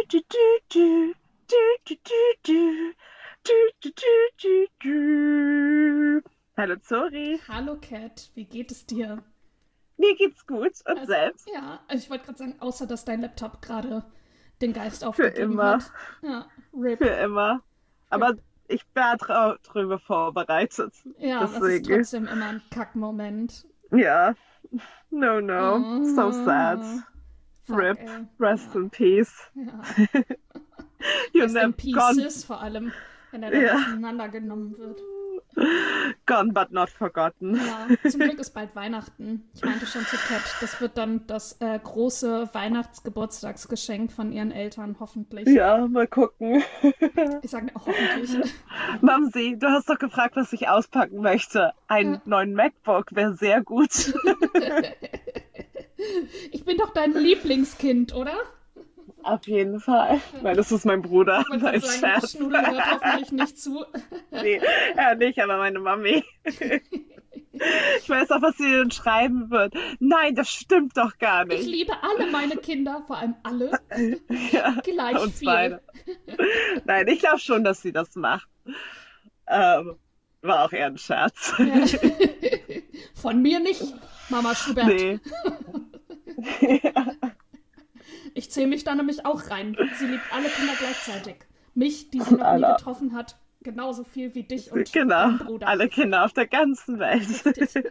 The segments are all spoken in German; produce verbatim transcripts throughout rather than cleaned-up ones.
du, du, du, du, du, du, du, du, du, du. Hallo Zori, Hallo Kat, wie geht es dir? mir geht's gut und Also, selbst? ja, also ich wollte gerade sagen, außer dass dein Laptop gerade den Geist Für aufgegeben immer, hat. Ja, R I P, für immer. Aber R I P. ich war drau- drüber vorbereitet, Ja, das ist deswegen. trotzdem immer ein Kackmoment. Ja, no, no, so sad. Mhm. Fuck, R I P, ey. rest Ja, in peace. ja. You Rest never in gone. Pieces vor allem, wenn er dann Ja, auseinandergenommen wird. gone but not forgotten. Ja, zum Glück ist bald Weihnachten. Ich meinte schon zu Kat, das wird dann das äh, große Weihnachtsgeburtstagsgeschenk von ihren Eltern, hoffentlich. Ja, mal gucken. Ich sage hoffentlich. Mamsi, du hast doch gefragt, was ich auspacken möchte. Äh, Einen neuen MacBook wäre sehr gut. Ich bin doch dein Lieblingskind, oder? Auf jeden Fall. Weil das ist mein Bruder. Ich wollte gerade Mein sagen, Scherz. Schnudel hört hoffentlich nicht zu. Nee, er nicht, aber meine Mami. Ich weiß auch, was sie denn schreiben wird. Nein, das stimmt doch gar Ich nicht. liebe alle meine Kinder, vor allem alle, Ja, gleich uns viel. beide. Nein, ich glaube schon, dass sie das macht. Ähm, war auch eher ein Scherz. Ja. Von mir nicht, Mama Schubert. Nee. Ich zähle mich da nämlich auch rein. Sie liebt alle Kinder gleichzeitig. Mich, die sie noch nie Alle. getroffen hat, genauso viel wie dich und Genau. deinen Bruder. Alle Kinder auf der ganzen Welt. Richtig.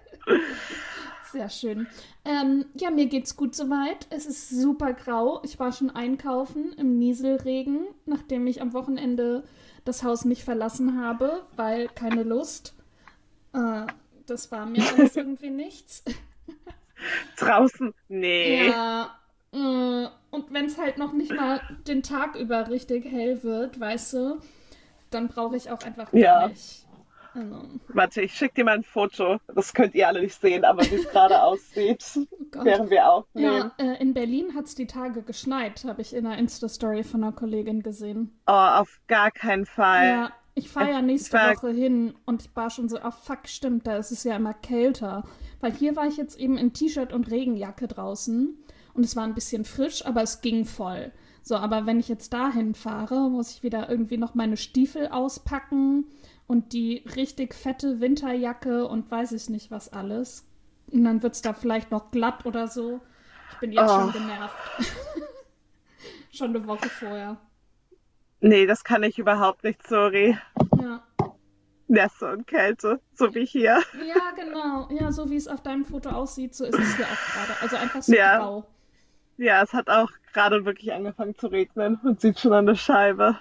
Sehr schön. Ähm, ja, mir geht's gut soweit. Es ist super grau. Ich war schon einkaufen im Nieselregen, nachdem ich am Wochenende das Haus nicht verlassen habe, weil keine Lust. Äh, Das war mir alles irgendwie nichts. Draußen? Nee. Ja, äh, und wenn es halt noch nicht mal den Tag über richtig hell wird, weißt du, dann brauche ich auch einfach gar Ja. nicht. Also, Warte, ich schicke dir mal ein Foto. Das könnt ihr alle nicht sehen, aber wie es gerade aussieht, oh Gott. während wir aufnehmen. Ja, äh, in Berlin hat es die Tage geschneit, habe ich in einer Insta-Story von einer Kollegin gesehen. Oh, auf gar keinen Fall. Ja, ich fahre ja Ich nächste war, Woche hin und ich war schon so, ah fuck, stimmt, da ist es ja immer kälter. Weil hier war ich jetzt eben in T-Shirt und Regenjacke draußen und es war ein bisschen frisch, aber es ging voll. So, aber wenn ich jetzt dahin fahre, muss ich wieder irgendwie noch meine Stiefel auspacken und die richtig fette Winterjacke und weiß ich nicht was alles. Und dann wird es da vielleicht noch glatt oder so. Ich bin jetzt schon oh, genervt. Schon eine Woche vorher. nee, das kann ich überhaupt nicht, sorry. Ja. Nässe und Kälte, so wie hier. Ja, genau. Ja, so wie es auf deinem Foto aussieht, so ist es hier auch gerade. Also einfach so Ja, grau. ja, es hat auch gerade wirklich angefangen zu regnen und sieht schon an der Scheibe.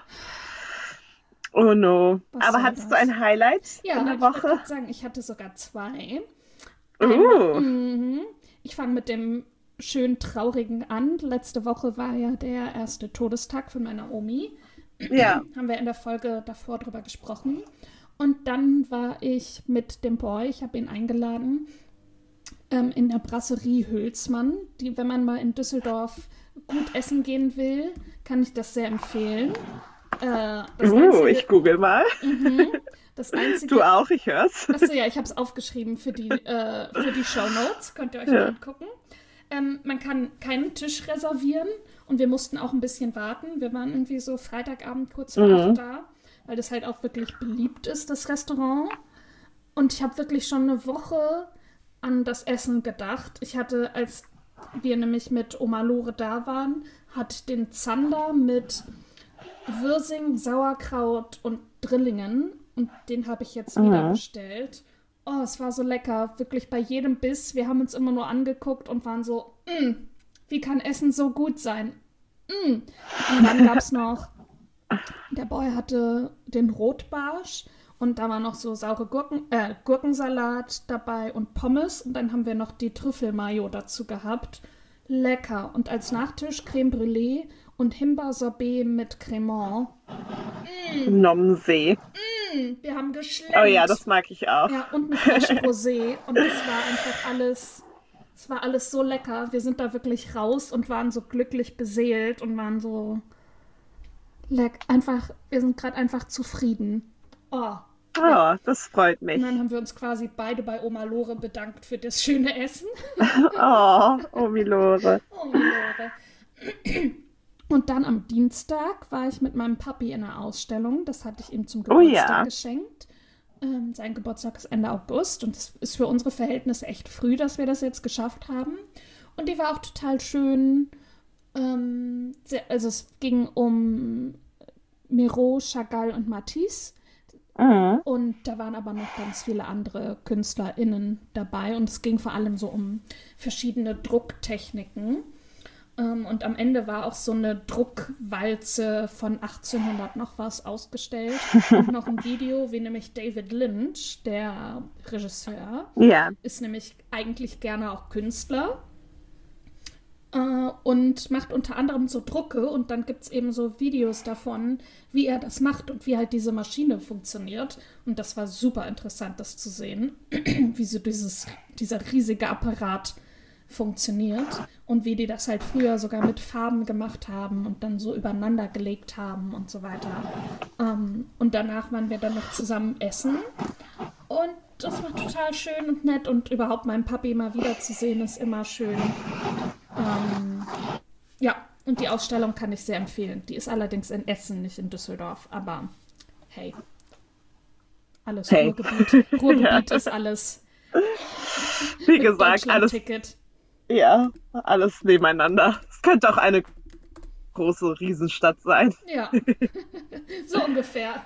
Oh no. Was Aber soll hattest du das? ein Highlight in Ja, der ich wollte Woche? gerade sagen, ich hatte sogar zwei. Einmal, Uh, mhm. Ich fange mit dem schön traurigen an. Letzte Woche war ja der erste Todestag von meiner Omi. ja. Haben wir in der Folge davor drüber gesprochen. Und dann war ich mit dem Boy, ich habe ihn eingeladen, ähm, in der Brasserie Hülsmann. Die, wenn man mal in Düsseldorf gut essen gehen will, kann ich das sehr empfehlen. Äh, das Uh, einzige, ich google mal. mhm, das Du einzige, auch, ich hör's. achso, ja, ich habe es aufgeschrieben für die, äh, für die Shownotes, könnt ihr euch mal Ja. angucken. Ähm, man kann keinen Tisch reservieren und wir mussten auch ein bisschen warten. Wir waren irgendwie so Freitagabend kurz vor acht Mhm. da, weil das halt auch wirklich beliebt ist, das Restaurant. Und ich habe wirklich schon eine Woche an das Essen gedacht. Ich hatte, als wir nämlich mit Oma Lore da waren, hat den Zander mit Würsing, Sauerkraut und Drillingen. Und den habe ich jetzt wieder Mhm. bestellt. Oh, es war so lecker. Wirklich bei jedem Biss. Wir haben uns immer nur angeguckt und waren so, "Mm, wie kann Essen so gut sein? Mm." Und dann gab es noch, der Boy hatte den Rotbarsch und da war noch so saure Gurken, äh, Gurkensalat dabei und Pommes. Und dann haben wir noch die Trüffelmayo dazu gehabt. Lecker. Und als Nachtisch Creme Brûlée und Himbeersorbet mit Cremant. Nomsee. Mm, wir haben Oh ja, geschlemmt. das mag ich auch. Ja, und eine Flasche Rosé. Und es war einfach alles, es war alles so lecker. Wir sind da wirklich raus und waren so glücklich beseelt und waren so leck, einfach, wir sind gerade einfach zufrieden. Oh, ja. Oh, das freut Und mich. dann haben wir uns quasi beide bei Oma Lore bedankt für das schöne Essen. Oh, Omi Lore. Oh, Lore. Und dann am Dienstag war ich mit meinem Papi in einer Ausstellung. Das hatte ich ihm zum Oh Geburtstag ja. geschenkt. Ähm, sein Geburtstag ist Ende August und es ist für unsere Verhältnisse echt früh, dass wir das jetzt geschafft haben. Und die war auch total schön. Ähm, sehr, also es ging um Miro, Chagall und Matisse. Mhm. Und da waren aber noch ganz viele andere KünstlerInnen dabei. Und es ging vor allem so um verschiedene Drucktechniken. Ähm, und am Ende war auch so eine Druckwalze von achtzehnhundert noch was ausgestellt. Und noch ein Video, wie nämlich David Lynch, der Regisseur, Ja. ist nämlich eigentlich gerne auch Künstler. Äh, und macht unter anderem so Drucke und dann gibt es eben so Videos davon, wie er das macht und wie halt diese Maschine funktioniert. Und das war super interessant, das zu sehen, wie so dieses, dieser riesige Apparat funktioniert und wie die das halt früher sogar mit Farben gemacht haben und dann so übereinander gelegt haben und so weiter. Ähm, und danach waren wir dann noch zusammen essen und das war total schön und nett und überhaupt meinen Papi mal wiederzusehen ist immer schön. Ähm, ja, und die Ausstellung kann ich sehr empfehlen. Die ist allerdings in Essen, nicht in Düsseldorf, aber hey, alles Hey. Ruhrgebiet. Ruhrgebiet Ja. ist alles Wie mit gesagt, alles, Deutschland-Ticket. ja, alles nebeneinander. Es könnte auch eine große Riesenstadt sein. Ja, so ungefähr.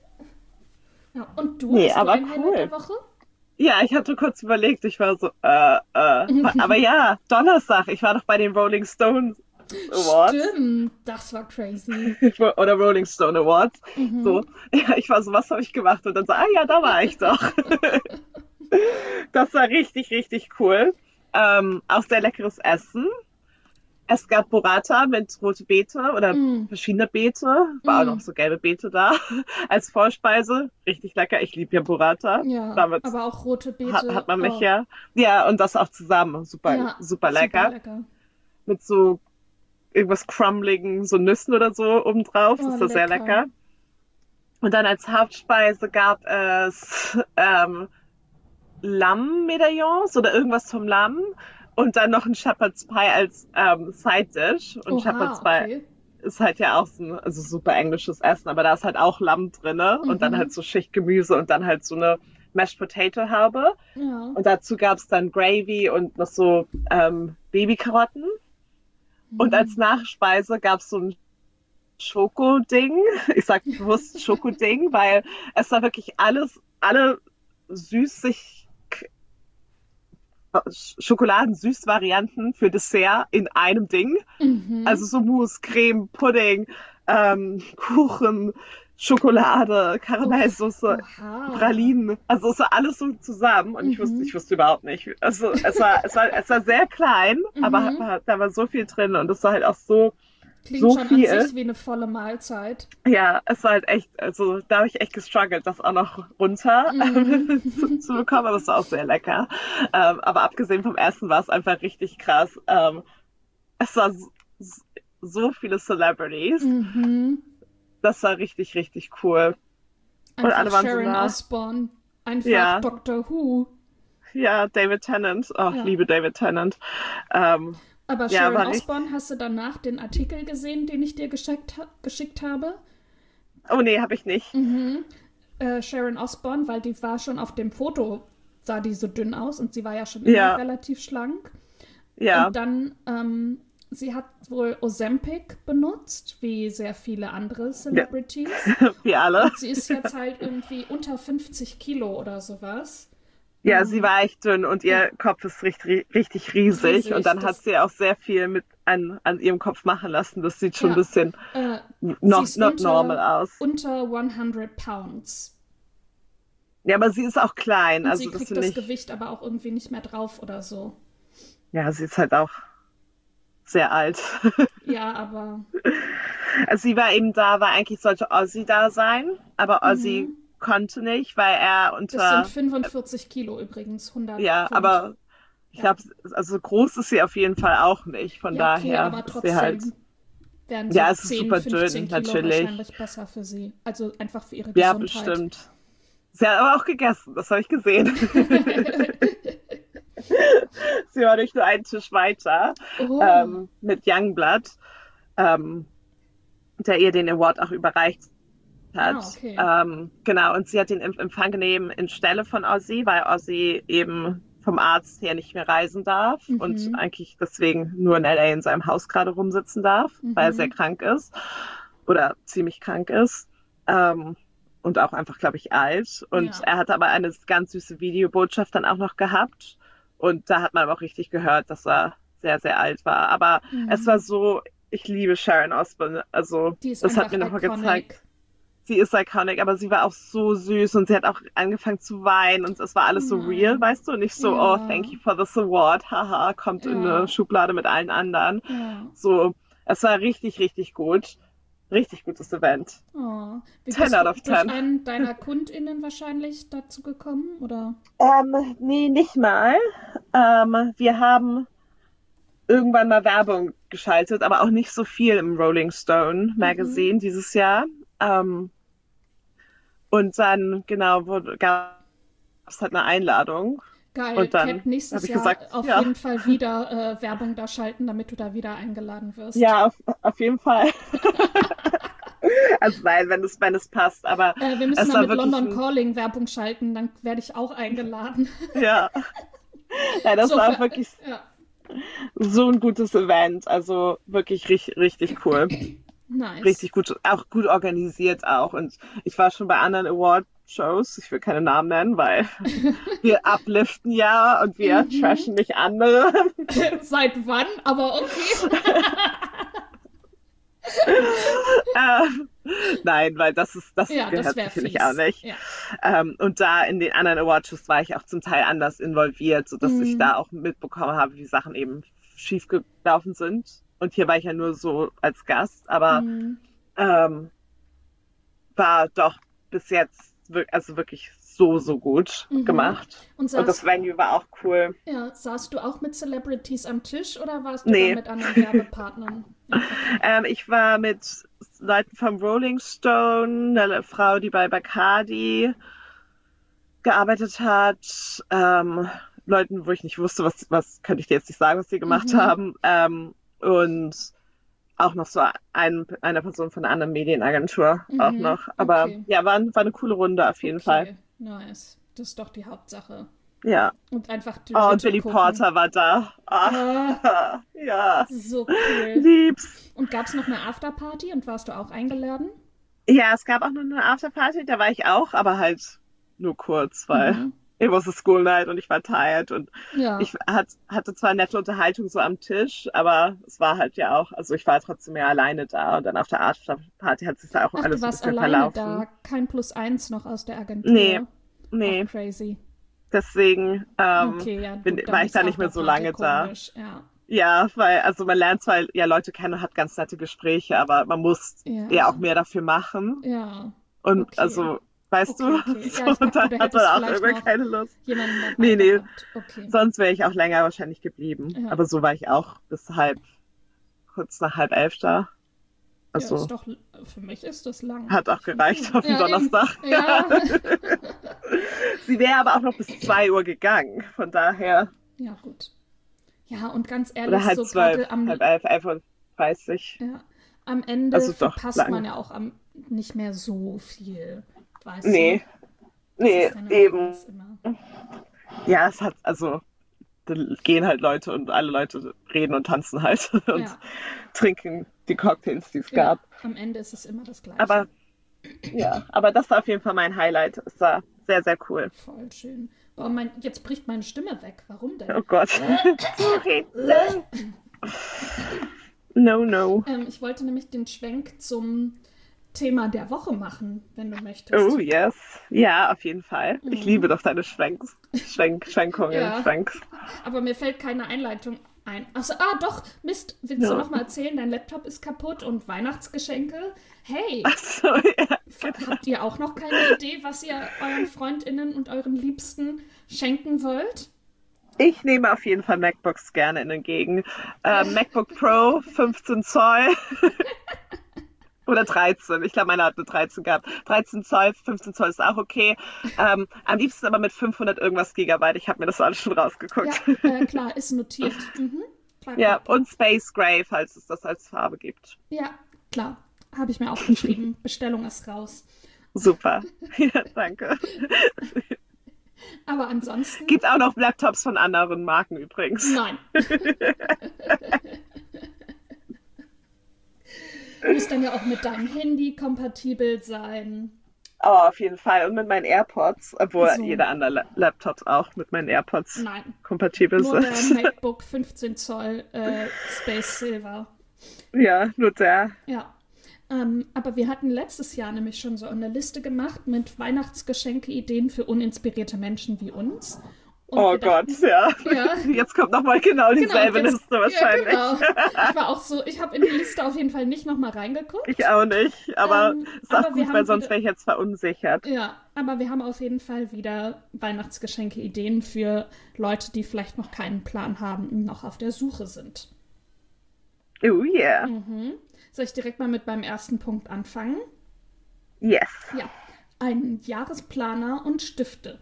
Ja, und du, Nee, hast du aber ein Highlight cool. der Woche? Ja, ich hatte kurz überlegt, ich war so, äh, äh, aber ja, Donnerstag, ich war doch bei den Rolling Stones Awards. Stimmt, das war crazy. Oder Rolling Stone Awards. Mhm. So, ja, ich war so, was habe ich gemacht? Und dann so, ah ja, da war ich doch. Das war richtig, richtig cool. Ähm, auch sehr leckeres Essen. Es gab Burrata mit rote Beete oder Mm. verschiedene Beete. War auch Mm. noch so gelbe Beete da als Vorspeise. Richtig lecker. Ich liebe ja Burrata. Ja, Damit aber auch rote Beete. hat, hat man mich oh, ja. Ja, und das auch zusammen. Super, ja, super lecker. super lecker. Mit so irgendwas Crumbligen, so Nüssen oder so obendrauf. Oh, Das war sehr lecker. lecker. Und dann als Hauptspeise gab es ähm, Lammmedaillons oder irgendwas vom Lamm. Und dann noch ein Shepherd's Pie als ähm, Side Dish. Und Oha, Shepherd's Pie okay. ist halt ja auch so ein also super englisches Essen, aber da ist halt auch Lamm drinne und dann Mhm. halt so Schichtgemüse und dann halt so eine Mashed Potato Haube. Ja. Und dazu gab's dann Gravy und noch so ähm, Babykarotten. Und als Mhm. Nachspeise gab's so ein Schokoding. Ich sag bewusst Schokoding, weil es war wirklich alles, alle süßig Schokoladensüß-Varianten für Dessert in einem Ding. Mhm. Also so Mousse, Creme, Pudding, ähm, Kuchen, Schokolade, Karamellsoße, Oha. Pralinen. Also es war alles so zusammen und ich wusste, Mhm. ich wusste überhaupt nicht. Also es war, es war, es war sehr klein, aber Mhm. hat- da war so viel drin und es war halt auch so, Klingt so schon an viel. sich wie eine volle Mahlzeit. Ja, es war halt echt, also da habe ich echt gestruggelt, das auch noch runter Mhm. zu, zu bekommen, aber es war auch sehr lecker. Ähm, aber abgesehen vom Essen war es einfach richtig krass. Ähm, es war so, so viele Celebrities. Mhm. Das war richtig, richtig cool. Und Einfach alle waren so Sharon nah. Osbourne. Einfach Ja, Doctor Who. ja, David Tennant. Oh, ich Ja. liebe David Tennant. Ähm, Aber ja, Sharon war richtig. Osbourne, hast du danach den Artikel gesehen, den ich dir geschickt, ha geschickt habe? Oh nee, habe ich nicht. Mhm. Äh, Sharon Osbourne, weil die war schon auf dem Foto, sah die so dünn aus und sie war ja schon immer Ja, relativ schlank. ja, Und dann, ähm, sie hat wohl Ozempic benutzt, wie sehr viele andere ja, Celebrities. wir alle. Und sie ist jetzt halt irgendwie unter fünfzig Kilo oder sowas. Ja, sie Ähm, war echt dünn und ja, ihr Kopf ist richtig, richtig riesig. Und riesig. dann hat Das, sie auch sehr viel mit an, an ihrem Kopf machen lassen. Das sieht schon ein ja, bisschen äh, sie noch ist not normal unter, aus. unter hundert Pounds. Ja, aber sie ist auch klein. Und Also sie das kriegt finde das ich, Gewicht aber auch irgendwie nicht mehr drauf oder so. ja, sie ist halt auch sehr alt. Ja, aber. Also sie war eben da, weil eigentlich sollte Ozzy da sein, aber Ozzy Mhm. konnte nicht, weil er Das sind unter, fünfundvierzig Kilo übrigens, hundert ja, Pfund. aber ich Ja. glaube, also groß ist sie auf jeden Fall auch nicht. Von Ja, okay, daher aber ist sie halt, trotzdem wären so ja, es ist zehn, super fünfzehn dünn, Kilo natürlich. wahrscheinlich besser für sie. Also einfach für ihre Ja, Gesundheit. bestimmt. Sie hat aber auch gegessen, das habe ich gesehen. Sie war durch nur einen Tisch weiter Oh. ähm, mit Youngblood. Ähm, der ihr den Award auch überreicht hat. Ah, okay. Ähm, genau, und sie hat den in Empfang genommen in Stelle von Ozzy, weil Ozzy eben vom Arzt her nicht mehr reisen darf Mhm. und eigentlich deswegen nur in L A in seinem Haus gerade rumsitzen darf, Mhm. weil er sehr krank ist oder ziemlich krank ist. Ähm, und auch einfach, glaube ich, alt. Und Ja. er hatte aber eine ganz süße Videobotschaft dann auch noch gehabt. Und da hat man aber auch richtig gehört, dass er sehr, sehr alt war. Aber Mhm. es war so, ich liebe Sharon Osbourne. Also, Die ist das hat einfach mir nochmal iconic. gezeigt. Sie ist iconic, aber sie war auch so süß und sie hat auch angefangen zu weinen und es war alles so real, Nein. weißt du? Und nicht so, Ja. oh, thank you for this award, haha, kommt in Ja. eine Schublade mit allen anderen. Ja. So, es war richtig, richtig gut. Richtig gutes Event. Oh. Wie ten bist out du of durch ten. einen deiner KundInnen wahrscheinlich dazu gekommen, oder? Ähm, nee, nicht mal. Ähm, wir haben irgendwann mal Werbung geschaltet, aber auch nicht so viel im Rolling Stone Magazine Mhm. dieses Jahr. Ähm, und dann, genau, gab es halt eine Einladung. Geil, Und dann Cat, nächstes habe ich Jahr gesagt, auf ja, jeden Fall wieder äh, Werbung da schalten, damit du da wieder eingeladen wirst. ja, auf, auf jeden Fall. Also nein, wenn es, wenn es passt, aber Äh, wir müssen es da war mit wirklich London ein, Calling Werbung schalten, dann werde ich auch eingeladen. ja, ja, das So war für, wirklich ja, so ein gutes Event, also wirklich richtig, richtig cool. nice. Richtig gut, auch gut organisiert auch. Und ich war schon bei anderen Award-Shows, ich will keine Namen nennen, weil wir upliften ja und wir Mhm. trashen nicht andere. Seit wann? Aber okay. ähm, nein, weil das ist, das Ja, das gehört wäre sich finde ich auch fies. nicht. Ja. Ähm, und da in den anderen Awardshows war ich auch zum Teil anders involviert, sodass ich Mhm. da auch mitbekommen habe, wie Sachen eben schief gelaufen sind. Und hier war ich ja nur so als Gast, aber Mhm. ähm, war doch bis jetzt wir- also wirklich so, so gut Mhm. gemacht. Und Und das saß, Venue war auch cool. ja, saßt du auch mit Celebrities am Tisch oder warst du dann Nee, mit anderen Werbepartnern? Ja, okay. ähm, ich war mit Leuten vom Rolling Stone, eine Frau, die bei Bacardi gearbeitet hat, ähm, Leuten, wo ich nicht wusste, was, was könnte ich dir jetzt nicht sagen, was die gemacht Mhm. haben, ähm, und auch noch so ein, eine Person von einer anderen Medienagentur auch Mhm. noch. Aber Okay. ja, war, war eine coole Runde auf jeden Fall. Okay. Nice. Das ist doch die Hauptsache. Ja. Und einfach die Oh, und Leute Billy gucken. Porter war da. Ah, Ah, ja, so cool. lieb's. Und gab es noch eine Afterparty und warst du auch eingeladen? Ja, es gab auch noch eine Afterparty, da war ich auch, aber halt nur kurz, weil Mhm. it was a school night und ich war tired und Ja. ich hat, hatte zwar nette Unterhaltung so am Tisch, aber es war halt ja auch, also ich war trotzdem ja alleine da und dann auf der Afterparty hat sich da auch Ach, du alles ein warst bisschen alleine verlaufen. da. Kein Plus eins noch aus der Nee, Agentur. Ach, nee, crazy. deswegen ähm, Okay, ja, bin, gut, war dann ich ist da nicht mehr so Afterparty lange da. komisch. Ja. Ja, weil, also man lernt zwar ja Leute kennen und hat ganz nette Gespräche, aber man muss ja auch Ja. mehr dafür machen. Ja. Und Okay. also, weißt Okay, du, okay. so, Ja, ich und dachte, dann du hat hättest man auch vielleicht irgendwann noch keine Lust. jemanden dabei Nee, nee, gehabt. Okay. sonst wäre ich auch länger wahrscheinlich geblieben. Ja. Aber so war ich auch bis halb, kurz nach halb elf da. Ja, ist Also, doch, für mich ist das lang. hat auch Ich finde gereicht gut. auf den Ja, eben. Donnerstag. Ja. Sie wäre aber auch noch bis zwei Uhr gegangen, von daher. Ja, gut. Ja, und ganz Oder ehrlich, halb so zwölf, gerade am, halb elf, elf Uhr dreißig. ja, am Ende Also doch verpasst lang. man ja auch am, nicht mehr so viel, weißt du? Nee, Das nee, ist dann ja eben. alles immer. Ja, es hat, also, da gehen halt Leute und alle Leute reden und tanzen halt und Ja, trinken die Cocktails, die es ja, gab. am Ende ist es immer das Gleiche. Aber ja, aber das war auf jeden Fall mein Highlight. Es war sehr, sehr cool. Voll schön. Boah, mein, jetzt bricht meine Stimme weg. Warum denn? Oh Gott. Sorry. No, no. Ähm, ich wollte nämlich den Schwenk zum Thema der Woche machen, wenn du möchtest. Oh, yes. Ja, auf jeden Fall. Ich Mhm. liebe doch deine Schwenks. Schwenk, Schwenkungen, Ja, Schwenks. aber mir fällt keine Einleitung ein. Achso, ah, doch, Mist, willst du Ja. noch mal erzählen, dein Laptop ist kaputt und Weihnachtsgeschenke? Hey, Ach so, ja. f- habt ihr auch noch keine Idee, was ihr euren FreundInnen und euren Liebsten schenken wollt? Ich nehme auf jeden Fall MacBooks gerne in entgegen. Äh, MacBook Pro, fünfzehn Zoll. Oder dreizehn. Ich glaube, meine hat eine dreizehn gehabt. dreizehn Zoll, fünfzehn Zoll ist auch okay. Ähm, am liebsten aber mit fünfhundert irgendwas Gigabyte. Ich habe mir das alles schon Ja, rausgeguckt. äh, klar, ist notiert. Mhm. Klar, Ja, klar, klar. und Space Gray, falls es das als Farbe gibt. Ja, klar. Habe ich mir aufgeschrieben. Bestellung ist raus. Super. Ja, danke. Aber ansonsten... Gibt auch noch Laptops von anderen Marken übrigens. Nein. Muss dann ja auch mit deinem Handy kompatibel sein. Aber auf jeden Fall. Und mit meinen AirPods, obwohl So. jeder andere La- Laptops auch mit meinen AirPods Nein. kompatibel Nur der sind. MacBook fünfzehn Zoll äh, Space Silver. Ja, nur der. Ja. Ähm, aber wir hatten letztes Jahr nämlich schon so eine Liste gemacht mit Weihnachtsgeschenke-Ideen für uninspirierte Menschen wie uns. Und Oh wir Gott, dachten, ja. ja, Jetzt kommt nochmal genau genau, und dieselbe jetzt, Liste ja, wahrscheinlich. genau. Ich war auch so, ich habe in die Liste auf jeden Fall nicht nochmal reingeguckt. Ich auch nicht, aber Ähm, ist auch aber wir gut, weil haben sonst wieder, wäre ich jetzt verunsichert. ja, aber wir haben auf jeden Fall wieder Weihnachtsgeschenke-Ideen für Leute, die vielleicht noch keinen Plan haben und noch auf der Suche sind. Oh yeah. Mhm. Soll ich direkt mal mit meinem ersten Punkt anfangen? Yes. Ja, ein Jahresplaner und Stifte.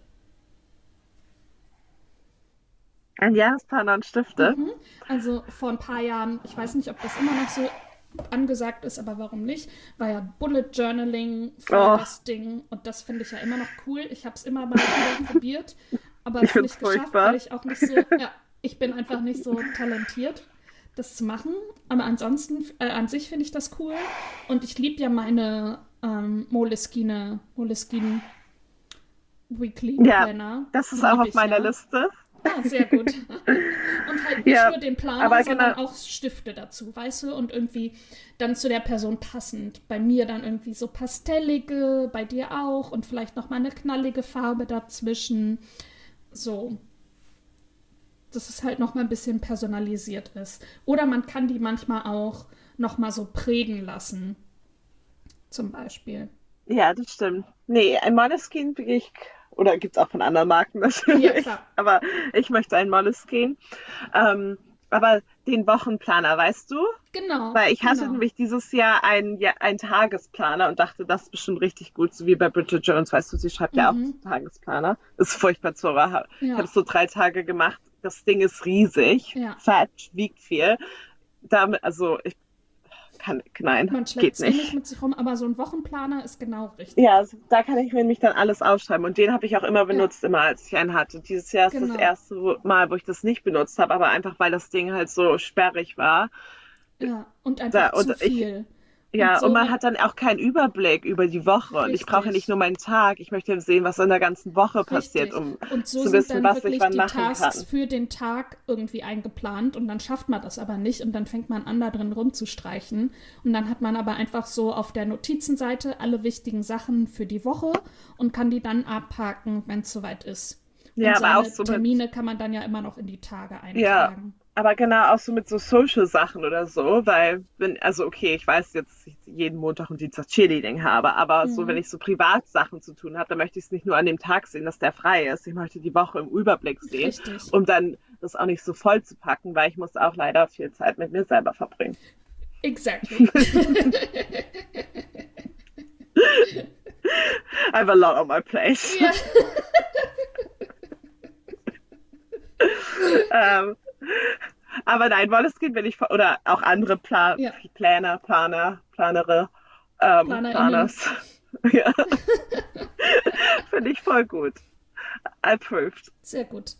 Ein Jahresplaner und Stifte. Mhm. Also vor ein paar Jahren, ich weiß nicht, ob das immer noch so angesagt ist, aber warum nicht, war ja Bullet Journaling voll Oh, das Ding und das finde ich ja immer noch cool. Ich habe es immer mal wieder probiert, aber ich es finde es nicht geschafft, weil furchtbar. ich auch nicht so, ja, ich bin einfach nicht so talentiert, das zu machen. Aber ansonsten, äh, an sich finde ich das cool und ich liebe ja meine ähm, Moleskine, Moleskine Weekly Ja, Planner, das ist die auch liebe auf ich meiner ja. Liste. Ah, sehr gut. Und halt nicht Ja, nur den Planer, aber sondern genau. auch Stifte dazu, weißt du? Und irgendwie dann zu der Person passend. Bei mir dann irgendwie so pastellige, bei dir auch und vielleicht noch mal eine knallige Farbe dazwischen. So, dass es halt noch mal ein bisschen personalisiert ist. Oder man kann die manchmal auch noch mal so prägen lassen, zum Beispiel. Ja, das stimmt. Nee, ein Måneskin bin ich, oder gibt's auch von anderen Marken Ja, natürlich, klar. aber ich möchte einen Måneskin. Ähm, aber den Wochenplaner, weißt du? Genau, Weil ich hatte genau. nämlich dieses Jahr einen, ja, einen Tagesplaner und dachte, das ist bestimmt richtig gut, so wie bei Bridget Jones, weißt du, sie schreibt ja auch Mhm. so Tagesplaner. Ist furchtbar, Zora. Ich habe Ja, es so drei Tage gemacht. Das Ding ist riesig, ja. fett, wiegt viel. Damit, also ich kann, nein, Man schleppt geht es eh nicht nicht. mit sich rum, aber so ein Wochenplaner ist genau richtig. Ja, also da kann ich mir nämlich dann alles aufschreiben. Und den habe ich auch immer Ja, benutzt, immer als ich einen hatte. Dieses Jahr ist das genau. erste wo- Mal, wo ich das nicht benutzt habe, aber einfach weil das Ding halt so sperrig war. Ja, und Da, einfach und zu ich, viel. Und ja, und so, man wenn, hat dann auch keinen Überblick über die Woche. Und ich brauche ja nicht richtig, nur meinen Tag, ich möchte sehen, was in der ganzen Woche passiert, richtig. um Und so zu sind wissen, dann was ich wirklich wann die machen Tasks kann. für den Tag irgendwie eingeplant und dann schafft man das aber nicht und dann fängt man an, da drin rumzustreichen. Und dann hat man aber einfach so auf der Notizenseite alle wichtigen Sachen für die Woche und kann die dann abhaken, wenn es soweit ist. Und Ja, aber auch seine so mit, Termine kann man dann ja immer noch in die Tage ja, eintragen. aber genau auch so mit so Social-Sachen oder so, weil, wenn, also okay, ich weiß jetzt, dass ich jeden Montag und Dienstag Cheerleading habe, aber so, wenn Mhm. ich so Privatsachen zu tun habe, dann möchte ich es nicht nur an dem Tag sehen, dass der frei ist. Ich möchte die Woche im Überblick sehen, Richtig. um dann das auch nicht so voll zu packen, weil ich muss auch leider viel Zeit mit mir selber verbringen. Exactly. I have a lot on my plate. Ja. ähm, aber nein, Måneskin bin ich, oder auch andere Pla Ja. Planer, Planer, Planere, ähm, PlanerInnen. Planers. Ja, finde ich voll gut. Approved. Sehr gut.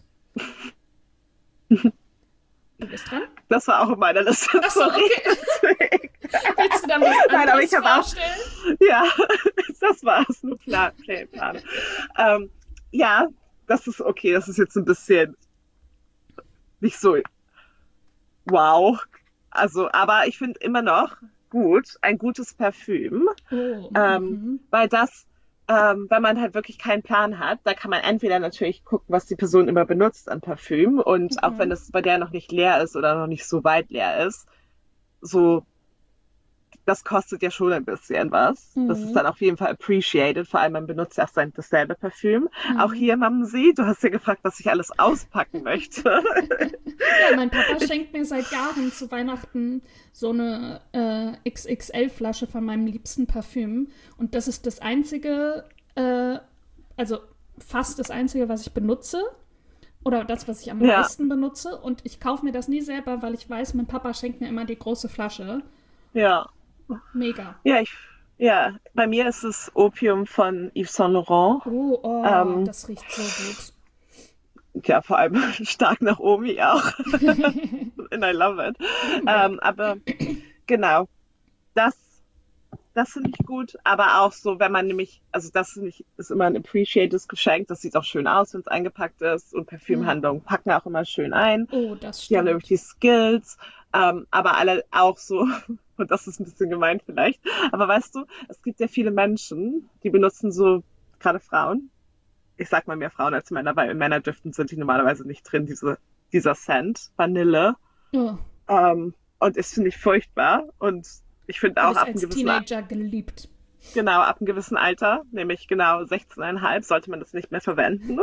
Du bist dran. Das war auch in meiner Liste, Ach so, sorry. okay. Deswegen. Willst du dann was Nein, aber anderes ich habe auch, vorstellen? ja, das war's, nur Plan, Plan, Plan. Ähm, ja, das ist okay, das ist jetzt ein bisschen nicht so wow. Also, aber ich finde immer noch gut, ein gutes Parfüm, Oh, ähm, mhm. weil das, ähm, wenn man halt wirklich keinen Plan hat, da kann man entweder natürlich gucken, was die Person immer benutzt an Parfüm und auch wenn Mhm. das bei der noch nicht leer ist oder noch nicht so weit leer ist, so das kostet ja schon ein bisschen was. Das ist Mhm. dann auf jeden Fall appreciated. Vor allem, man benutzt ja auch sein, dasselbe Parfüm. Auch Mhm. hier, Mamsi, du hast ja gefragt, was ich alles auspacken möchte. Ja, mein Papa Ich, schenkt mir seit Jahren zu Weihnachten so eine äh, X X L-Flasche von meinem liebsten Parfüm. Und das ist das einzige, äh, also fast das einzige, was ich benutze. Oder das, was ich am ja, meisten benutze. Und ich kaufe mir das nie selber, weil ich weiß, mein Papa schenkt mir immer die große Flasche. ja. Mega. Ja, ich, ja, bei mir ist es Opium von Yves Saint Laurent. Oh, oh, Ähm, das riecht so gut. ja, vor allem stark nach Omi auch. And I love it. Lieben wir. Ähm, aber genau, das, das finde ich gut. Aber auch so, wenn man nämlich, also das finde ich, ist immer ein appreciated Geschenk. Das sieht auch schön aus, wenn es eingepackt ist. Und Ja. Parfümhandlungen packen auch immer schön ein. Oh, das Die haben nämlich stimmt. die Skills, ähm, aber alle auch so, und das ist ein bisschen gemein vielleicht, aber weißt du, es gibt ja viele Menschen, die benutzen so, gerade Frauen, ich sag mal mehr Frauen als Männer, weil in Männerdüften sind die normalerweise nicht drin, diese, dieser Scent, Vanille, Oh, ähm, und das finde ich furchtbar und ich finde habe auch ich ab einem als gewissen, Al- Teenager geliebt. genau, ab einem gewissen Alter, nämlich genau sechzehn Komma fünf, sollte man das nicht mehr verwenden.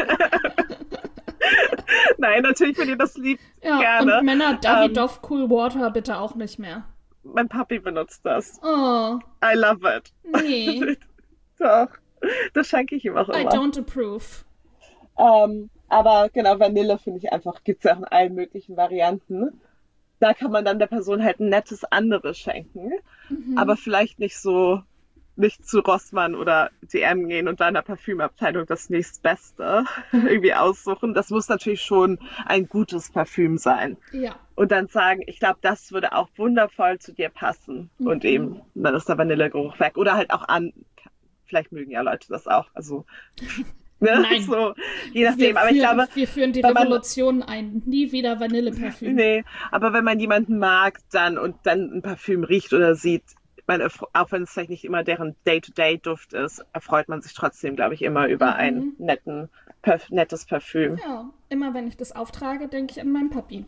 Nein, natürlich, wenn ihr das liebt, Ja, und gerne. Männer, Ähm, Davidoff Cool Water bitte auch nicht mehr. mein Papi benutzt das. Oh, I love it. nee. Doch, das schenke ich ihm auch I immer. don't approve. Ähm, aber genau, Vanille finde ich einfach, gibt's ja auch in allen möglichen Varianten. Da kann man dann der Person halt ein nettes anderes schenken, aber vielleicht nicht so, nicht zu Rossmann oder D M gehen und da in der Parfümabteilung das nächstbeste Ja, irgendwie aussuchen. Das muss natürlich schon ein gutes Parfüm sein. ja. Und dann sagen, ich glaube, das würde auch wundervoll zu dir passen. Und Mhm. eben, dann ist der Vanillegeruch weg. Oder halt auch an, vielleicht mögen ja Leute das auch. Also, ne, Nein, so, je wir nachdem. Aber ich führen, glaube, wir führen die wenn man, Revolution ein. Nie wieder Vanilleparfüm. nee, aber wenn man jemanden mag, dann und dann ein Parfüm riecht oder sieht, man, erfr- auch wenn es vielleicht nicht immer deren Day-to-Day-Duft ist, erfreut man sich trotzdem, glaube ich, immer über ein Mhm. netten, perf nettes Parfüm. Ja, immer wenn ich das auftrage, denke ich an meinen Papi.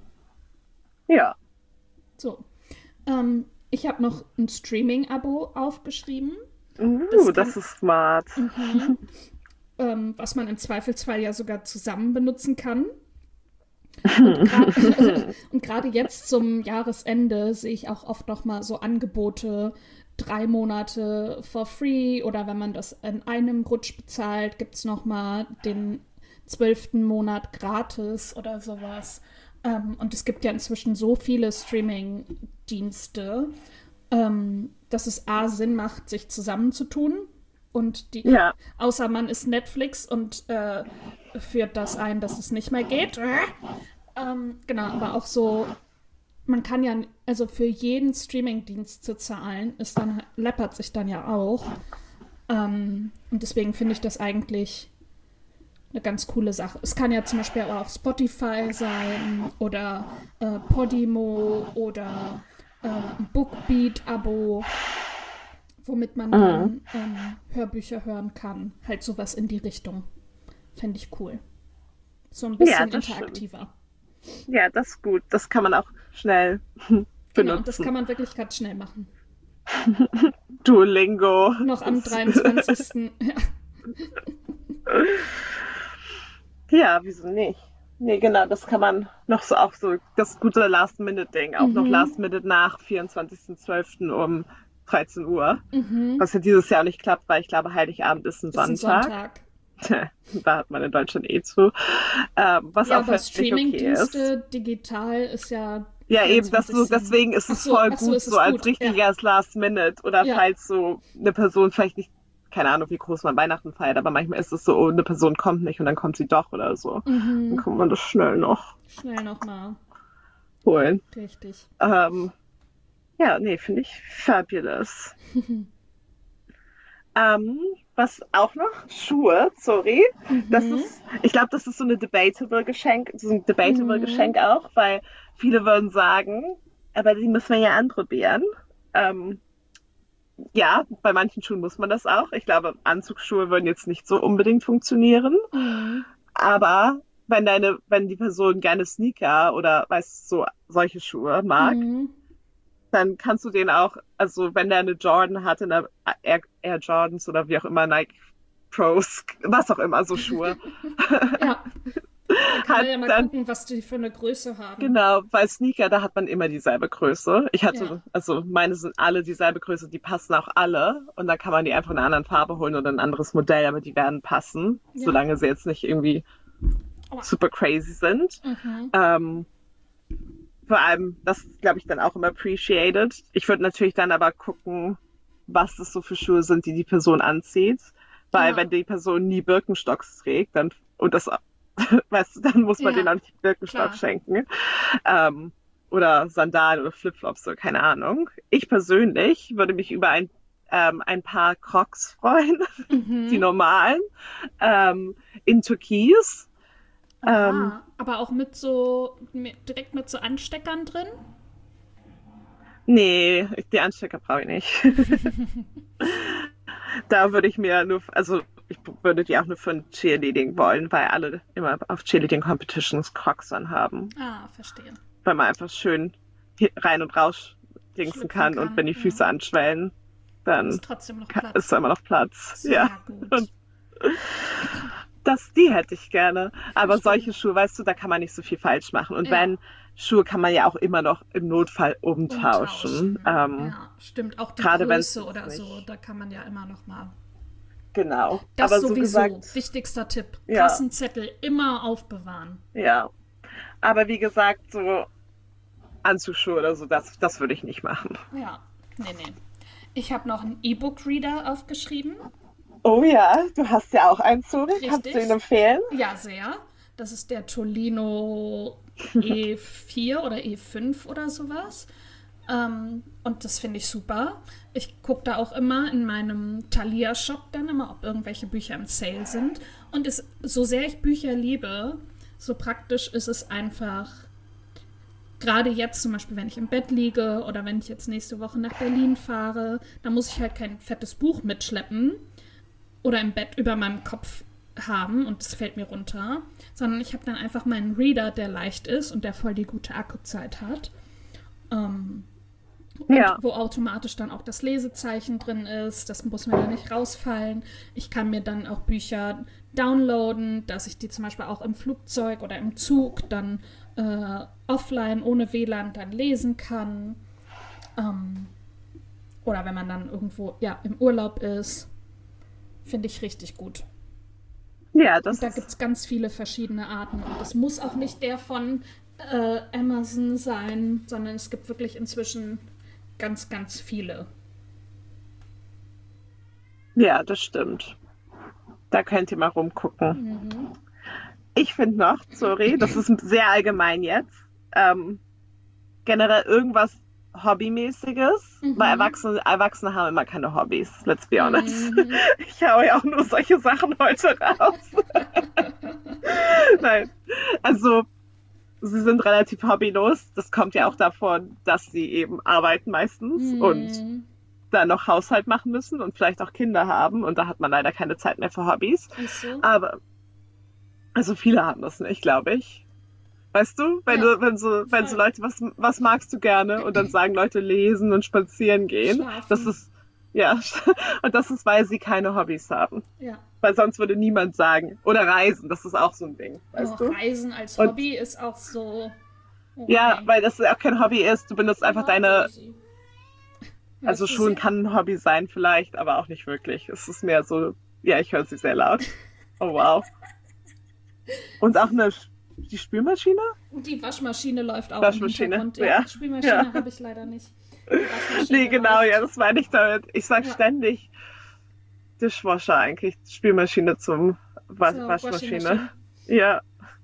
Ja. So. Ähm, ich habe noch ein Streaming-Abo aufgeschrieben. Uh, Das das kann, ist smart. mhm, ähm, was man im Zweifelsfall ja sogar zusammen benutzen kann. Und gerade und gerade jetzt zum Jahresende sehe ich auch oft noch mal so Angebote, drei Monate for free oder wenn man das in einem Rutsch bezahlt, gibt es noch mal den zwölften Monat gratis oder sowas. Ähm, und es gibt ja inzwischen so viele Streaming-Dienste, ähm, dass es A Sinn macht, sich zusammenzutun. Und die, Ja. außer man ist Netflix und äh, führt das ein, dass es nicht mehr geht. Ähm, genau, aber auch so, man kann ja, also für jeden Streamingdienst zu zahlen, ist dann, läppert sich dann ja auch. Ähm, und deswegen finde ich das eigentlich eine ganz coole Sache. Es kann ja zum Beispiel aber auch Spotify sein oder äh, Podimo oder äh, ein Bookbeat-Abo, womit man Mhm. dann ähm, Hörbücher hören kann. Halt sowas in die Richtung. Fände ich cool. So ein Ja, bisschen das stimmt. interaktiver. Ja, das ist gut. Das kann man auch schnell Genau, das benutzen. kann man wirklich ganz schnell machen. Duolingo. Noch am Das, dreiundzwanzigsten Ja, ja, wieso nicht? Nee, genau, das kann man noch so auch so, das gute Last-Minute-Ding, auch noch mhm, Last-Minute nach vierundzwanzigsten zwölften um dreizehn Uhr. mhm. Was ja dieses Jahr nicht klappt, weil ich glaube, Heiligabend ist ein Ist ein Sonntag. Sonntag. Da hat man in Deutschland eh zu. Ähm, was Ja, auch aber völlig okay ist. Streamingdienste digital ist ja Ja, eben, das so, vierundzwanzig sieben. deswegen ist Ach es so, voll ach so, gut, ist so es als gut. Ja, richtiges Last Minute. Oder ja, falls so eine Person vielleicht nicht, keine Ahnung, wie groß man Weihnachten feiert, aber manchmal ist es so, oh, eine Person kommt nicht und dann kommt sie doch oder so. Dann mhm. kann man das schnell noch Schnell nochmal. holen. Richtig. Ähm, ja, nee, finde ich fabulous. Ähm, was auch noch? Schuhe, sorry. Das Mhm. ist, ich glaube, das ist so eine debatable Geschenk, so ein debatable Mhm. Geschenk auch, weil viele würden sagen, aber die müssen wir ja anprobieren. Ähm, ja, bei manchen Schuhen muss man das auch. Ich glaube, Anzugsschuhe würden jetzt nicht so unbedingt funktionieren. Mhm. Aber wenn deine, wenn die Person gerne Sneaker oder weißt so solche Schuhe mag, Mhm. dann kannst du den auch, also wenn der eine Jordan hat, in der Air, Air Jordans oder wie auch immer, Nike Pros, was auch immer, so Schuhe, Ja, dann kann man hat ja mal dann, gucken, was die für eine Größe haben. genau, bei Sneaker, da hat man immer dieselbe Größe. Ich Ja, hatte, also meine sind alle dieselbe Größe, die passen auch alle. Und dann kann man die einfach in einer anderen Farbe holen oder ein anderes Modell, aber die werden passen, ja. solange sie jetzt nicht irgendwie Aua. super crazy sind. Mhm. Ähm, vor allem, das ist, glaube ich, dann auch immer appreciated. Ich würde natürlich dann aber gucken, was das so für Schuhe sind, die die Person anzieht. Weil Ja, wenn die Person nie Birkenstocks trägt, dann, und das, weißt du, dann muss man denen ja, auch nicht Birkenstock klar. schenken. Ähm, oder Sandalen oder Flipflops oder keine Ahnung. Ich persönlich würde mich über ein, ähm, ein paar Crocs freuen, die Mhm. normalen, ähm, in Türkis. Ähm, Aha, aber auch mit so, mit, direkt mit so Ansteckern drin? nee, die Anstecker brauche ich nicht. Da würde ich mir nur, also ich würde die auch nur für ein Cheerleading wollen, weil alle immer auf Cheerleading Competitions Crocs anhaben. Ah, verstehe. Weil man einfach schön hi- rein und raus dingsen Schlüpfen kann und wenn kann, die ja. Füße anschwellen, dann Ist trotzdem noch ka- ist Platz. da immer noch Platz. Ja. Sehr Und gut. das, die hätte ich gerne. Aber Verstehe. solche Schuhe, weißt du, da kann man nicht so viel falsch machen. Und Ja, wenn, Schuhe kann man ja auch immer noch im Notfall umtauschen. umtauschen. Ähm, Ja, stimmt. Auch die gerade wenn es Größe jetzt oder so, nicht, da kann man ja immer noch mal. genau. Das Aber so sowieso. gesagt, Wichtigster Tipp. ja, Kassenzettel immer aufbewahren. ja. Aber wie gesagt, so Anzugsschuhe oder so, das, das würde ich nicht machen. Ja, nee, nee. Ich habe noch einen E-Book-Reader aufgeschrieben. Oh ja, du hast ja auch einen, Zuri. Kannst du ihn Richtig. empfehlen? Ja, sehr. Das ist der Tolino E vier oder E fünf oder sowas. Ähm, und das finde ich super. Ich gucke da auch immer in meinem Thalia-Shop dann immer, ob irgendwelche Bücher im Sale sind. Und es, so sehr ich Bücher liebe, so praktisch ist es einfach, gerade jetzt zum Beispiel, wenn ich im Bett liege oder wenn ich jetzt nächste Woche nach Berlin fahre, da muss ich halt kein fettes Buch mitschleppen oder im Bett über meinem Kopf haben und es fällt mir runter, sondern ich habe dann einfach meinen Reader, der leicht ist und der voll die gute Akkuzeit hat. Ähm, und Ja, wo automatisch dann auch das Lesezeichen drin ist. Das muss mir dann nicht rausfallen. Ich kann mir dann auch Bücher downloaden, dass ich die zum Beispiel auch im Flugzeug oder im Zug dann äh, offline ohne W L A N dann lesen kann. Ähm, oder wenn man dann irgendwo ja, im Urlaub ist. Finde ich richtig gut. ja, Und das da gibt ist, es ganz viele verschiedene Arten. Und es muss auch nicht der von äh, Amazon sein, sondern es gibt wirklich inzwischen ganz, ganz viele. ja, das stimmt. Da könnt ihr mal rumgucken. Mhm. Ich finde noch, sorry, das ist sehr allgemein jetzt, ähm, generell irgendwas Hobbymäßiges, weil Mhm. Erwachsene, Erwachsene haben immer keine Hobbys, let's be honest. Mhm. Ich hau ja auch nur solche Sachen heute raus. Nein, also sie sind relativ hobbylos. Das kommt ja auch davon, dass sie eben arbeiten meistens und Mhm. dann noch Haushalt machen müssen und vielleicht auch Kinder haben und da hat man leider keine Zeit mehr für Hobbys. Ist so? Aber, also viele haben das nicht, glaube ich. Weißt du, wenn Ja, du, wenn so, wenn so voll. Leute, was, was magst du gerne? Und dann sagen Leute lesen und spazieren gehen. Das Schlafen. ist, ja, und das ist, weil sie keine Hobbys haben. Ja. Weil sonst würde niemand sagen. Oder reisen, das ist auch so ein Ding, Oh, weißt du? Reisen als Und Hobby ist auch so. Oh ja, nee. weil das auch kein Hobby ist. Du benutzt einfach Ja, deine, Daisy. Hörst also du schon sie? kann ein Hobby sein vielleicht, aber auch nicht wirklich. Es ist mehr so, ja, ich höre sie sehr laut. Oh wow. Und auch eine, die Spülmaschine? Die Waschmaschine läuft auch im Waschmaschine, Hintergrund. Ja, ja. Ja. Spülmaschine habe ich leider nicht. Die Nee, Waschmaschine genau, ja, läuft. das meine ich damit. Ich sag Ja, ständig Dishwasher eigentlich, Spülmaschine zum Wa zur Washing Waschmaschine. Machine. Ja,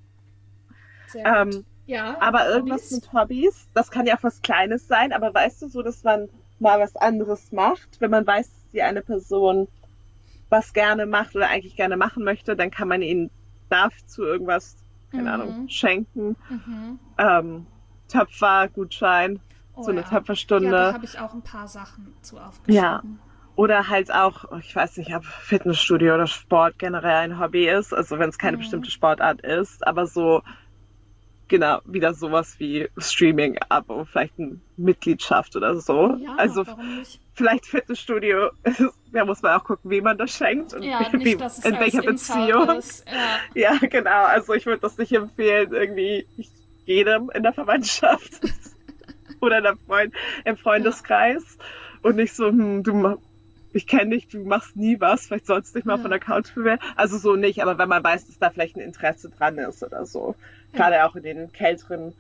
Sehr gut. ähm, Ja, aber irgendwas Hobbys? mit Hobbys, das kann ja auch was Kleines sein, aber weißt du, so, dass man mal was anderes macht, wenn man weiß, dass die eine Person was gerne macht oder eigentlich gerne machen möchte, dann kann man ihnen dazu irgendwas, keine Ahnung, Mhm. schenken. Mhm. Ähm, Töpfer, Gutschein, Oh so eine ja. Ja, da Töpferstunde. habe ich auch ein paar Sachen zu Ja. aufgeschrieben. Oder halt auch, ich weiß nicht, ob Fitnessstudio oder Sport generell ein Hobby ist, also wenn es keine Mhm. bestimmte Sportart ist, aber so, genau, wieder sowas wie Streaming-Abo, vielleicht eine Mitgliedschaft oder so. Ja, Also warum nicht? vielleicht Fitnessstudio, da muss man auch gucken, wie man das schenkt und Ja, wie, nicht, dass es in als welcher Insult Beziehung. ist. Ja, Ja, genau, also ich würde das nicht empfehlen, irgendwie jedem in der Verwandtschaft oder in der Freund im ja, Freundeskreis und nicht so, hm, du ma- ich kenne dich, du machst nie was, vielleicht sollst du dich mal von ja, der Couch bewegen. Also so nicht, aber wenn man weiß, dass da vielleicht ein Interesse dran ist oder so. ja. Gerade auch in den kälteren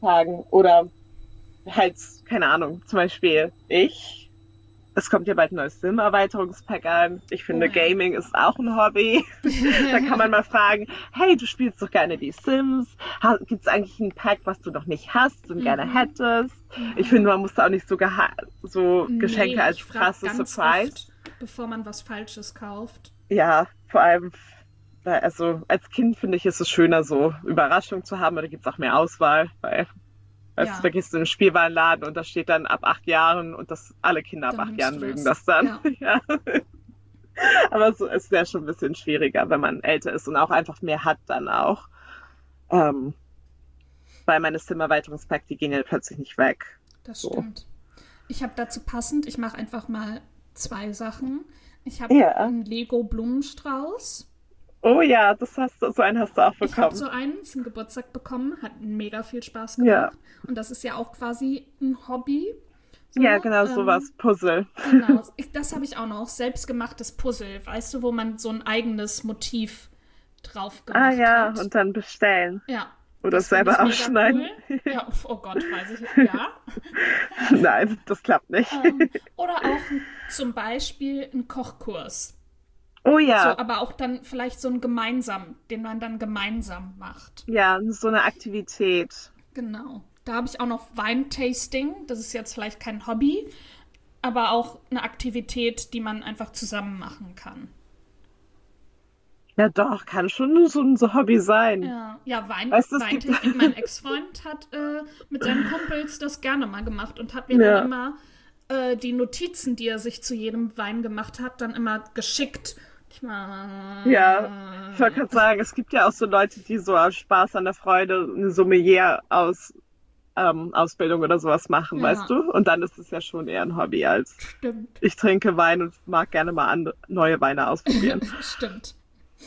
fragen. Oder halt, keine Ahnung, zum Beispiel ich. Es kommt ja bald ein neues Sim-Erweiterungspack an. Ich finde, Oh ja. Gaming ist auch ein Hobby. Da kann man mal fragen, hey, du spielst doch gerne die Sims. Gibt es eigentlich ein Pack, was du noch nicht hast und Mhm. gerne hättest? Mhm. Ich finde, man muss da auch nicht so, geha- so Geschenke Nee, als ich frag krasse ganz Surprise. oft, bevor man was Falsches kauft. Ja, vor allem, weil, also als Kind finde ich, ist es schöner, so Überraschungen zu haben, aber da gibt es auch mehr Auswahl, weil, weißt du, Ja, da gehst du in den Spielwarenladen und da steht dann ab acht Jahren und das alle Kinder ab dann acht nimmst Jahren du mögen das. das dann. Ja, Ja. Aber so ist ja schon ein bisschen schwieriger, wenn man älter ist und auch einfach mehr hat dann auch. Ähm, weil meine Sim-Erweiterungspack, die gehen ja plötzlich nicht weg. das So. stimmt. Ich habe dazu passend, ich mache einfach mal zwei Sachen. Ich habe Ja. einen Lego-Blumenstrauß. Oh ja, das hast du, so einen hast du auch Ich habe bekommen. so einen zum Geburtstag bekommen, hat mega viel Spaß Ja. gemacht. Und das ist ja auch quasi ein Hobby. So, Ja, genau ähm, sowas. Puzzle. Genau, ich, das habe ich auch noch. Selbstgemachtes Puzzle, weißt du, wo man so ein eigenes Motiv drauf Ah gemacht ja, hat. und dann bestellen. Ja, Oder das finde selber ich mega aufschneiden. cool. Ja, oh Gott, weiß ich. Ja. Nein, das klappt nicht. Ähm, oder auch ein, zum Beispiel ein Kochkurs. Oh So, ja, aber auch dann vielleicht so ein gemeinsam, den man dann gemeinsam macht. ja, so eine Aktivität. Genau. Da habe ich auch noch Weintasting. Das ist jetzt vielleicht kein Hobby, aber auch eine Aktivität, die man einfach zusammen machen kann. Ja doch, kann schon so ein so Hobby sein. Ja, ja Wein, Weißt du, es gibt... Weintasting. Mein Ex-Freund hat äh, mit seinen Kumpels das gerne mal gemacht und hat mir Ja. dann immer äh, die Notizen, die er sich zu jedem Wein gemacht hat, dann immer geschickt. Ich mal, Ja, ich wollte gerade sagen, es gibt ja auch so Leute, die so aus Spaß an der Freude eine Sommelier aus ähm, Ausbildung oder sowas machen, Ja. weißt du? Und dann ist es ja schon eher ein Hobby als Stimmt. ich trinke Wein und mag gerne mal andere, neue Weine ausprobieren. Stimmt.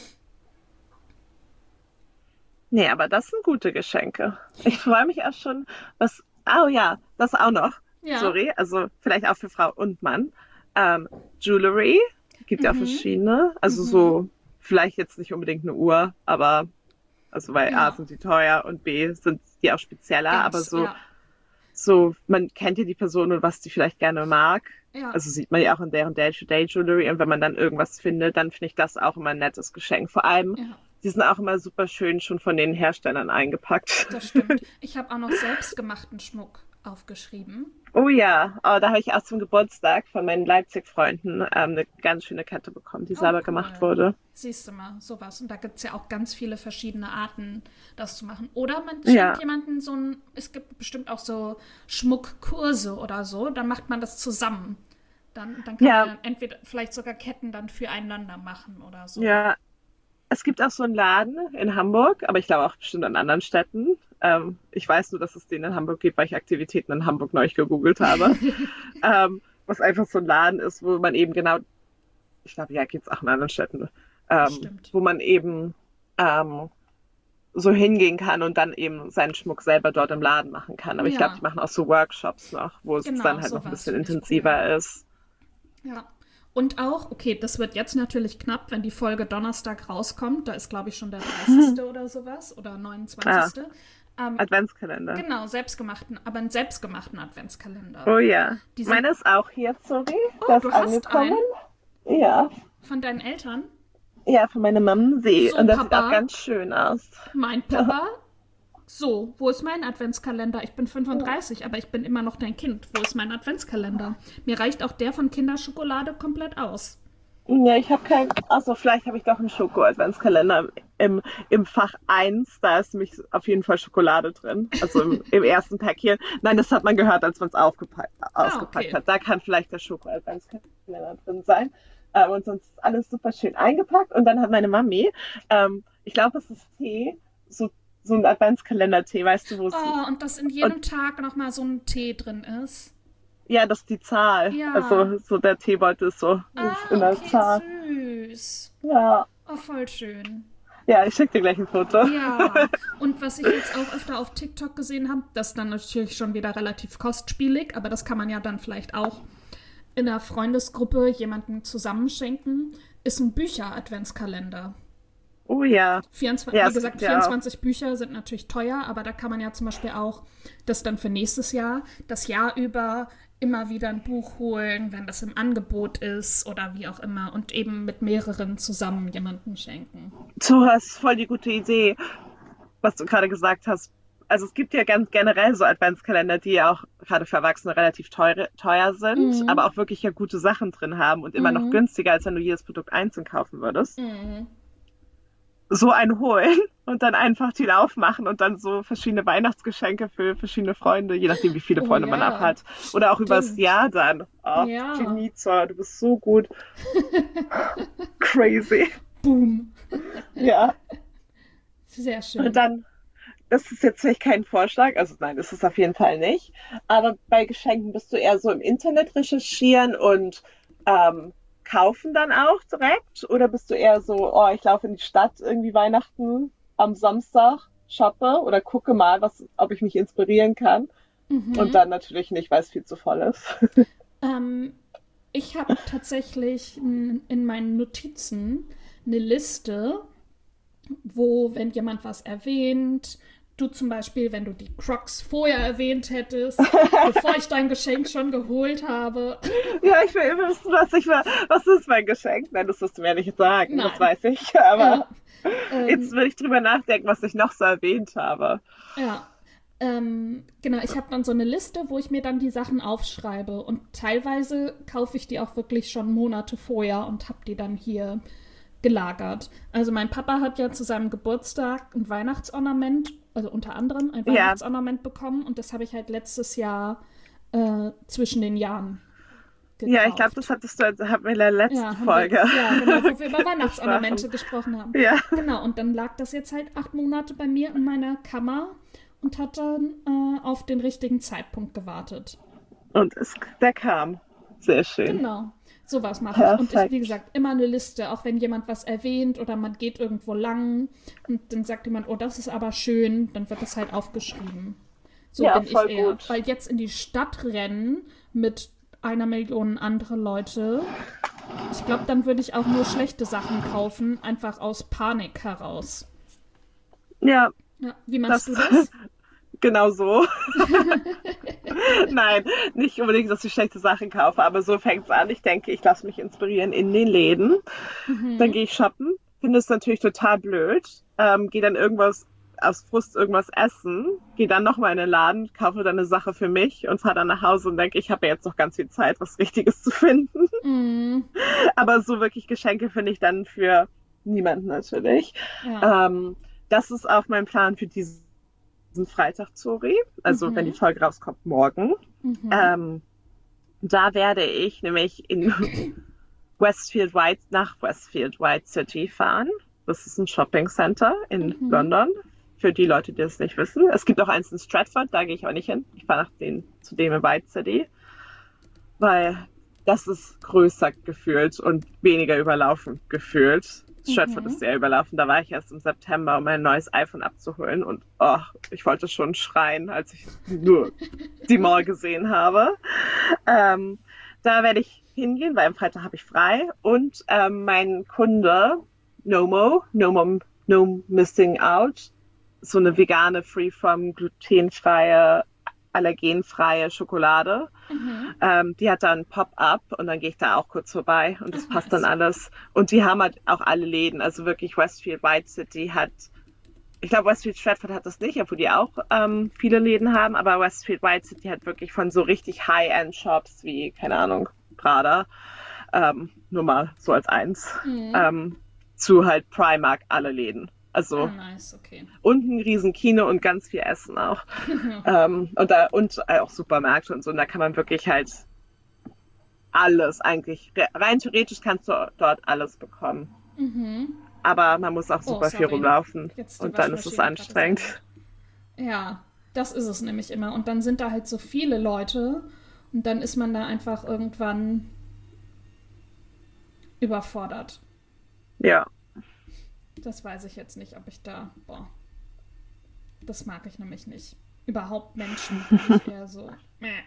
Nee, aber das sind gute Geschenke. Ich freue mich auch schon, was, oh ja, das auch noch. Ja. Sorry, also vielleicht auch für Frau und Mann. Ähm, Jewelry, gibt ja auch Mhm. verschiedene. Also Mhm. so, vielleicht jetzt nicht unbedingt eine Uhr, aber, also weil A Ja. sind die teuer und B sind die auch spezieller, aber Ganz, so, ja. so, man kennt ja die Person und was die vielleicht gerne mag. Ja. Also sieht man ja auch in deren Day-to-Day-Jewelry und wenn man dann irgendwas findet, dann finde ich das auch immer ein nettes Geschenk. Vor allem, Ja, die sind auch immer super schön schon von den Herstellern eingepackt. das stimmt. Ich habe auch noch selbstgemachten Schmuck aufgeschrieben. Oh ja, oh, da habe ich auch zum Geburtstag von meinen Leipzig-Freunden ähm, eine ganz schöne Kette bekommen, die Oh, selber cool. gemacht wurde. Siehst du mal, sowas. Und da gibt es ja auch ganz viele verschiedene Arten, das zu machen. Oder man schenkt Ja, jemanden so ein, es gibt bestimmt auch so Schmuckkurse oder so, dann macht man das zusammen. Dann, dann kann man ja, ja entweder vielleicht sogar Ketten dann füreinander machen oder so. ja. Es gibt auch so einen Laden in Hamburg, aber ich glaube auch bestimmt an anderen Städten. Ähm, ich weiß nur, dass es den in Hamburg gibt, weil ich Aktivitäten in Hamburg neulich gegoogelt habe. ähm, was einfach so ein Laden ist, wo man eben genau, ich glaube, ja, gibt es auch in anderen Städten, ähm, Bestimmt. wo man eben ähm, so hingehen kann und dann eben seinen Schmuck selber dort im Laden machen kann. Aber ich glaube, die Ja, machen auch so Workshops noch, wo es genau, dann halt noch ein sowas bisschen finde ich cool. intensiver ist. Ja. Und auch, okay, das wird jetzt natürlich knapp, wenn die Folge Donnerstag rauskommt. Da ist, glaube ich, schon der dreißigste oder sowas oder Ah, neunundzwanzigste. Ähm, Adventskalender. genau, selbstgemachten, aber einen selbstgemachten Adventskalender. Oh ja. Die sind, Meine ist auch hier, sorry. oh, Der ist du hast einen angekommen. Ja. von deinen Eltern. Ja, von meiner Mamsee. So, Und das sieht auch Papa, ganz schön aus. mein Papa. So, wo ist mein Adventskalender? Ich bin fünfunddreißig, aber ich bin immer noch dein Kind. Wo ist mein Adventskalender? Mir reicht auch der von Kinderschokolade komplett aus. Ja, ich habe keinen. Also vielleicht habe ich doch einen Schoko-Adventskalender im, im Fach eins. Da ist nämlich auf jeden Fall Schokolade drin. Also im, im ersten Päckchen. Nein, das hat man gehört, als man es aufgepackt, Ah, ausgepackt okay. hat. Da kann vielleicht der Schoko-Adventskalender drin sein. Ähm, und sonst ist alles super schön eingepackt. Und dann hat meine Mami, ähm, ich glaube, es ist Tee, so, so ein Adventskalender-Tee, weißt du, wo es. Oh, und dass in Und jedem Tag nochmal so ein Tee drin ist. ja, das ist die Zahl. Ja. Also so der Teebeutel ist so Ah, in der okay, Zahl. süß. Ja. Oh, voll schön. Ja, ich schicke dir gleich ein Foto. Ja, und was ich jetzt auch öfter auf TikTok gesehen habe, das ist dann natürlich schon wieder relativ kostspielig, aber das kann man ja dann vielleicht auch in einer Freundesgruppe jemandem zusammenschenken, ist ein Bücher-Adventskalender. Oh ja. vierundzwanzig, Ja, wie es gesagt, gibt ja auch. vierundzwanzig Bücher sind natürlich teuer, aber da kann man ja zum Beispiel auch das dann für nächstes Jahr, das Jahr über immer wieder ein Buch holen, wenn das im Angebot ist oder wie auch immer und eben mit mehreren zusammen jemandem schenken. Du hast voll die gute Idee, was du gerade gesagt hast. Also es gibt ja ganz generell so Adventskalender, die ja auch gerade für Erwachsene relativ teuer, teuer sind, Mhm. aber auch wirklich ja gute Sachen drin haben und immer noch Mhm. günstiger, als wenn du jedes Produkt einzeln kaufen würdest. Mhm. So einen holen und dann einfach die aufmachen und dann so verschiedene Weihnachtsgeschenke für verschiedene Freunde, je nachdem, wie viele Oh Freunde man auch ja, hat. Oder auch übers stimmt. Jahr dann. Oh, Ja. Genie, Zoll, du bist so gut. Crazy. Boom. Ja. Sehr Und schön. dann, das ist jetzt vielleicht kein Vorschlag, also nein, das ist auf jeden Fall nicht. Aber bei Geschenken bist du eher so im Internet recherchieren und ähm, kaufen dann auch direkt? Oder bist du eher so, oh, ich laufe in die Stadt irgendwie Weihnachten am Samstag, shoppe oder gucke mal, was, ob ich mich inspirieren kann? Und Mhm. dann natürlich nicht, weil es viel zu voll ist. Ähm, Ich habe tatsächlich n- in meinen Notizen eine Liste, wo, wenn jemand was erwähnt, du zum Beispiel, wenn du die Crocs vorher erwähnt hättest, bevor ich dein Geschenk schon geholt habe. Ja, ich will immer wissen, was ich war. Was ist mein Geschenk? Nein, das wirst du mir nicht sagen, das Nein. weiß ich. Ja. Aber jetzt Ähm, will ich drüber nachdenken, was ich noch so erwähnt habe. ja. Ähm, genau, ich habe dann so eine Liste, wo ich mir dann die Sachen aufschreibe. Und teilweise kaufe ich die auch wirklich schon Monate vorher und habe die dann hier gelagert. Also mein Papa hat ja zu seinem Geburtstag ein Weihnachtsornament, also unter anderem ein Ja, Weihnachtsornament bekommen und das habe ich halt letztes Jahr äh, zwischen den Jahren ja, ich glaube, das gekauft. hattest du, also hatten wir in der letzten Ja, haben wir, Folge ja, genau, wo wir über besprochen. Weihnachtsornamente gesprochen haben. Ja, Genau, und dann lag das jetzt halt acht Monate bei mir in meiner Kammer und hat dann äh, auf den richtigen Zeitpunkt gewartet. und es, der kam. Sehr schön. Genau, sowas mache ich. Und ich, wie Perfekt. gesagt, immer eine Liste, auch wenn jemand was erwähnt oder man geht irgendwo lang und dann sagt jemand, oh, das ist aber schön, dann wird das halt aufgeschrieben. So Ja, bin ich voll eher. gut. Weil jetzt in die Stadt rennen mit einer Million andere Leute, ich glaube, dann würde ich auch nur schlechte Sachen kaufen, einfach aus Panik heraus. Ja, Ja, wie machst das du das? genau so. Nein, nicht unbedingt, dass ich schlechte Sachen kaufe, aber so fängt's an. Ich denke, ich lasse mich inspirieren in den Läden. Dann Mhm. gehe ich shoppen, finde es natürlich total blöd, ähm, gehe dann irgendwas aus Frust irgendwas essen, gehe dann nochmal in den Laden, kaufe dann eine Sache für mich und fahre dann nach Hause und denke, ich habe ja jetzt noch ganz viel Zeit, was Richtiges zu finden. Mhm. Aber so wirklich Geschenke finde ich dann für niemanden natürlich. Ja. Ähm, Das ist auch mein Plan für diesen Freitag, Zori. Also wenn die Mhm. Folge rauskommt, morgen. Mhm. Ähm, Da werde ich nämlich in Westfield White nach Westfield White City fahren. Das ist ein Shopping Center in Mhm. London. Für die Leute, die es nicht wissen. Es gibt auch eins in Stratford, da gehe ich auch nicht hin. Ich fahre nach den, zu dem in White City, weil das ist größer gefühlt und weniger überlaufen gefühlt. Stratford ist Mhm. sehr überlaufen. Da war ich erst im September, um mein neues iPhone abzuholen. Und oh, ich wollte schon schreien, als ich nur die Mall gesehen habe. Ähm, Da werde ich hingehen, weil am Freitag habe ich frei. Und ähm, mein Kunde, Nomo, Nomo, No Missing Out, so eine vegane, free from glutenfreie, allergenfreie Schokolade. Mhm. Ähm, die hat dann Pop-up und dann gehe ich da auch kurz vorbei und das Ach, passt dann nice. alles. Und die haben halt auch alle Läden, also wirklich Westfield White City hat, ich glaube Westfield Stratford hat das nicht, obwohl die auch ähm, viele Läden haben, aber Westfield White City hat wirklich von so richtig High-End-Shops wie, keine Ahnung, Prada, ähm, nur mal so als eins, Mhm. ähm, zu halt Primark alle Läden. Ah, Also nice, okay. und ein riesen Kino und ganz viel Essen auch. Ähm, und da und auch Supermärkte und so. Und da kann man wirklich halt alles eigentlich. Rein theoretisch kannst du dort alles bekommen. Mhm. Aber man muss auch Oh, super viel sorry. rumlaufen. Jetzt die Und dann ist es Waschmaschine gerade das anstrengend. angeht. Ja, das ist es nämlich immer. Und dann sind da halt so viele Leute und dann ist man da einfach irgendwann überfordert. Ja. Das weiß ich jetzt nicht, ob ich da. Boah, das mag ich nämlich nicht. Überhaupt Menschen bin ich eher so. Meh.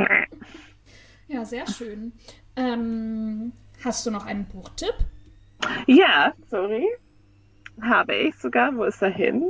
Ja, sehr schön. Ähm, hast du noch einen Buchtipp? Ja, sorry. Habe ich sogar. Wo ist er hin?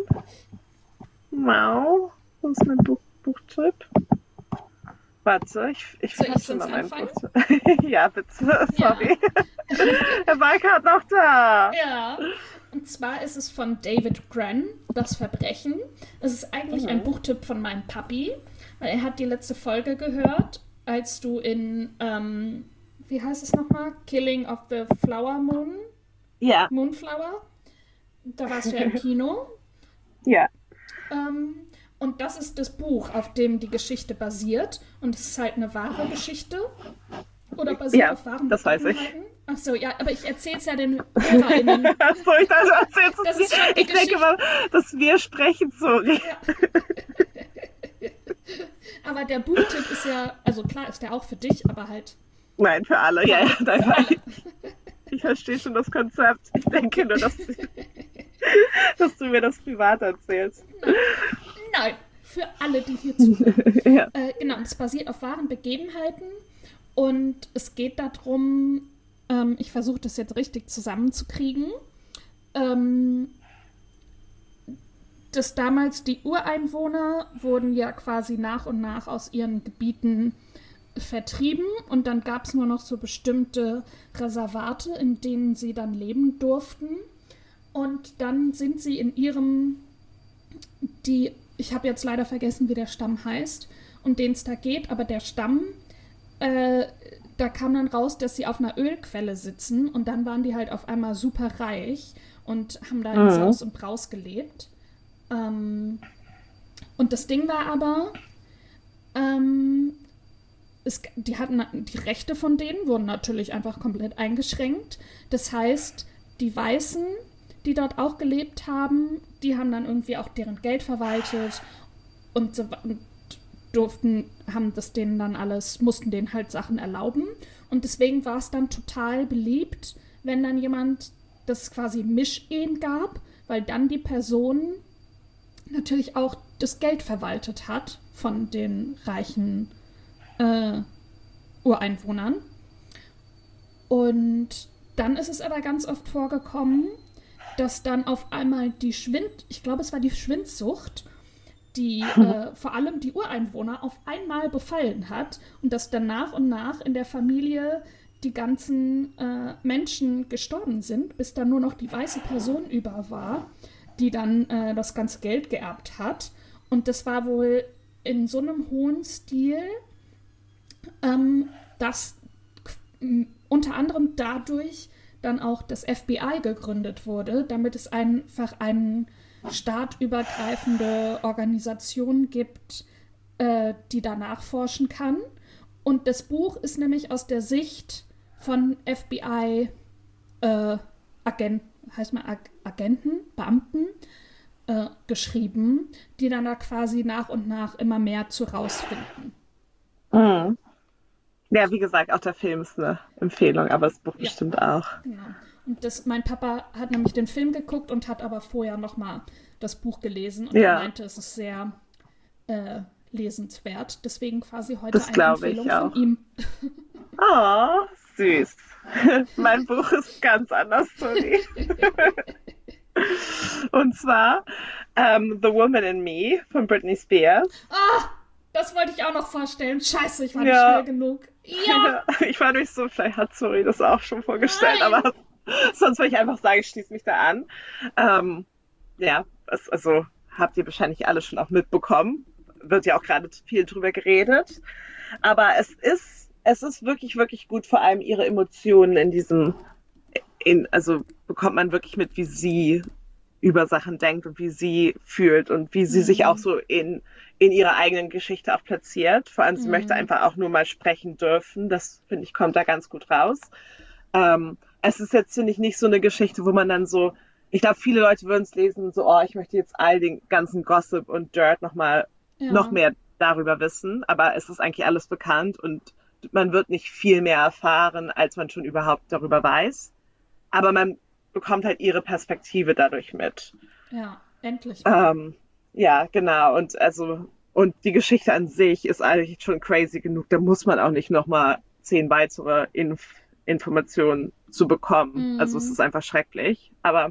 Wow. Wo ist mein Buch Buchtipp? Warte, ich, ich Soll ich fasse sonst mal meinen anfangen? Buchtipp. Ja, bitte. Sorry. Er war gerade noch da. Ja. Und zwar ist es von David Grann, Das Verbrechen. Es ist eigentlich ein Buchtipp von meinem Papi, weil er hat die letzte Folge gehört, als du in, ähm, wie heißt es nochmal? Killing of the Flower Moon? Ja, Moonflower? Da warst du ja im Kino. ja. Ähm, und das ist das Buch, auf dem die Geschichte basiert. Und es ist halt eine wahre Geschichte. Oder basiert Ja, auf wahren das weiß ich. Begebenheiten. Ach so, ja, aber ich erzähle es ja den HörerInnen. Achso, ich dachte, du erzählst Das es ist schon mir. die Ich denke mal, dass wir sprechen, sorry. Aber der Buchtipp ist ja, also klar ist der auch für dich, aber halt Nein, für alle. Ja, ja, für nein, alle. ich, ich verstehe schon das Konzept. Ich denke nur, dass, dass du mir das privat erzählst. Nein, für alle, die hier zuhören. Ja. Äh, genau, und es basiert auf wahren Begebenheiten und es geht darum, ähm, ich versuche das jetzt richtig zusammenzukriegen, ähm, dass damals die Ureinwohner wurden ja quasi nach und nach aus ihren Gebieten vertrieben und dann gab es nur noch so bestimmte Reservate, in denen sie dann leben durften. Und dann sind sie in ihrem, die, ich habe jetzt leider vergessen, wie der Stamm heißt, um den es da geht, aber der Stamm, äh, da kam dann raus, dass sie auf einer Ölquelle sitzen und dann waren die halt auf einmal super reich und haben da in Mhm. Saus und Braus gelebt. Ähm, und das Ding war aber, ähm, es, die hatten die Rechte von denen wurden natürlich einfach komplett eingeschränkt. Das heißt, die Weißen, die dort auch gelebt haben, die haben dann irgendwie auch deren Geld verwaltet und, so, und durften, haben das denen dann alles, mussten denen halt Sachen erlauben. Und deswegen war es dann total beliebt, wenn dann jemand das quasi Mischehen gab, weil dann die Person natürlich auch das Geld verwaltet hat von den reichen äh, Ureinwohnern. Und dann ist es aber ganz oft vorgekommen, dass dann auf einmal die Schwind, ich glaube, es war die Schwindsucht, die äh, vor allem die Ureinwohner auf einmal befallen hat und dass dann nach und nach in der Familie die ganzen äh, Menschen gestorben sind, bis dann nur noch die weiße Person über war, die dann äh, das ganze Geld geerbt hat. Und das war wohl in so einem hohen Stil, ähm, dass m, unter anderem dadurch dann auch das F B I gegründet wurde, damit es einfach eine staatübergreifende Organisation gibt, äh, die da nachforschen kann. Und das Buch ist nämlich aus der Sicht von F B I äh, Agenten, heißt mal Ag- Agenten, Beamten, äh, geschrieben, die dann da quasi nach und nach immer mehr zu rausfinden. Mhm. Ja, wie gesagt, auch der Film ist eine Empfehlung, aber das Buch Ja. bestimmt auch. Genau. Und das, mein Papa hat nämlich den Film geguckt und hat aber vorher nochmal das Buch gelesen und er Ja, meinte, es ist sehr äh, lesenswert. Deswegen quasi heute das eine glaube Empfehlung ich von auch. ihm. Oh, süß. Mein Buch ist ganz anders, sorry. Und zwar ähm, The Woman in Me von Britney Spears. Ah, das wollte ich auch noch vorstellen. Scheiße, ich war nicht Ja, schnell genug. Ja, ich war nicht so, vielleicht hat Sorry das auch schon vorgestellt, nein. aber sonst würde ich einfach sagen, ich schließe mich da an. Ähm, ja, es, also habt ihr wahrscheinlich alle schon auch mitbekommen. Wird ja auch gerade viel drüber geredet. Aber es ist, es ist wirklich, wirklich gut, vor allem ihre Emotionen in diesem, in, also bekommt man wirklich mit, wie sie über Sachen denkt und wie sie fühlt und wie sie sich auch Mhm. so in, in ihrer eigenen Geschichte auch platziert. Vor allem, sie möchte Mhm. einfach auch nur mal sprechen dürfen. Das, finde ich, kommt da ganz gut raus. Ähm, es ist jetzt, finde ich, nicht so eine Geschichte, wo man dann so, ich glaube, viele Leute würden es lesen, so, oh, ich möchte jetzt all den ganzen Gossip und Dirt noch mal, noch Ja, mehr darüber wissen, aber es ist eigentlich alles bekannt und man wird nicht viel mehr erfahren, als man schon überhaupt darüber weiß. Aber man bekommt halt ihre Perspektive dadurch mit. ja, endlich mal. Ähm, ja, genau. Und also, und die Geschichte an sich ist eigentlich schon crazy genug. Da muss man auch nicht nochmal zehn weitere Inf Informationen zu bekommen. Mhm. Also es ist einfach schrecklich. Aber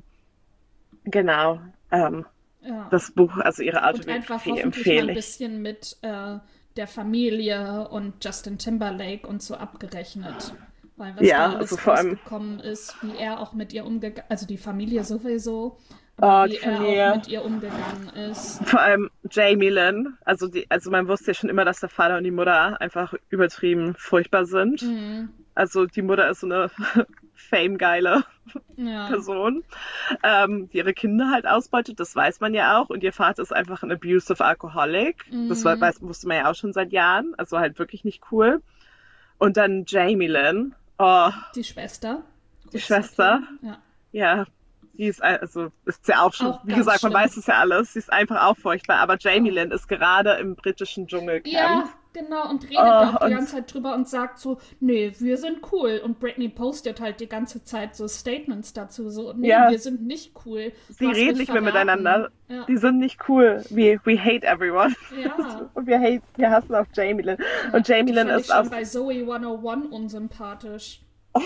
genau, ähm, Ja. das Buch, also ihre Und Autobiografie einfach hoffentlich mal empfehle ein ich. bisschen mit äh, der Familie und Justin Timberlake und so abgerechnet. Weil was da Ja, alles also vor allem, rausgekommen ist, wie er auch mit ihr umgegangen, also die Familie sowieso, aber oh, wie die er auch Familie. mit ihr umgegangen ist. Vor allem Jamie Lynn, also die, also man wusste ja schon immer, dass der Vater und die Mutter einfach übertrieben furchtbar sind. Mhm. Also die Mutter ist so eine famegeile Ja. Person, ähm, die ihre Kinder halt ausbeutet, das weiß man ja auch. Und ihr Vater ist einfach ein abusive Alcoholic. Das war, Mhm. weiß, wusste man ja auch schon seit Jahren. Also halt wirklich nicht cool. Und dann Jamie Lynn, oh, Die Schwester. die Kurz Schwester, erklären. Ja. ja, die ist, ein- also ist ja auch schon, Auch wie ganz gesagt, man schlimm. weiß es ja alles, sie ist einfach auch furchtbar. Aber Jamie Oh. Lynn ist gerade im britischen Dschungelcamp. Ja, genau, und redet Oh, auch die und ganze Zeit drüber und sagt so, nee, wir sind cool. Und Britney postet halt die ganze Zeit so Statements dazu, so, nee, ja, wir sind nicht cool. Du sie hast reden mich nicht mehr verraten. miteinander. Ja, Die sind nicht cool. We, we hate everyone. ja, Und wir, hate, wir hassen auch Jamie Lynn. ja. Und Jamie Die Lynn fand ich ist auch schon bei Zoe hundertundeins unsympathisch.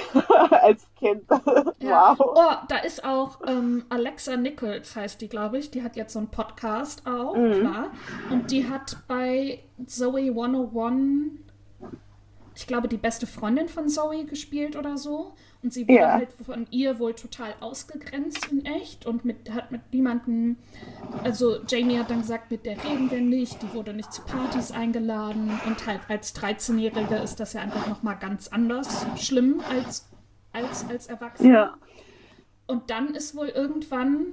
als Kind. Ja. Wow. Oh, da ist auch ähm, Alexa Nichols, heißt die, glaube ich. Die hat jetzt so einen Podcast auch, Mhm. klar. Und die hat bei Zoe hundertundeins, ich glaube, die beste Freundin von Zoe gespielt oder so. Und sie wurde Ja. halt von ihr wohl total ausgegrenzt in echt und mit, hat mit niemandem, also Jamie hat dann gesagt, mit der reden wir nicht, die wurde nicht zu Partys eingeladen und halt als dreizehnjährige ist das ja einfach nochmal ganz anders schlimm als, als, als Erwachsene. Ja. Und dann ist wohl irgendwann,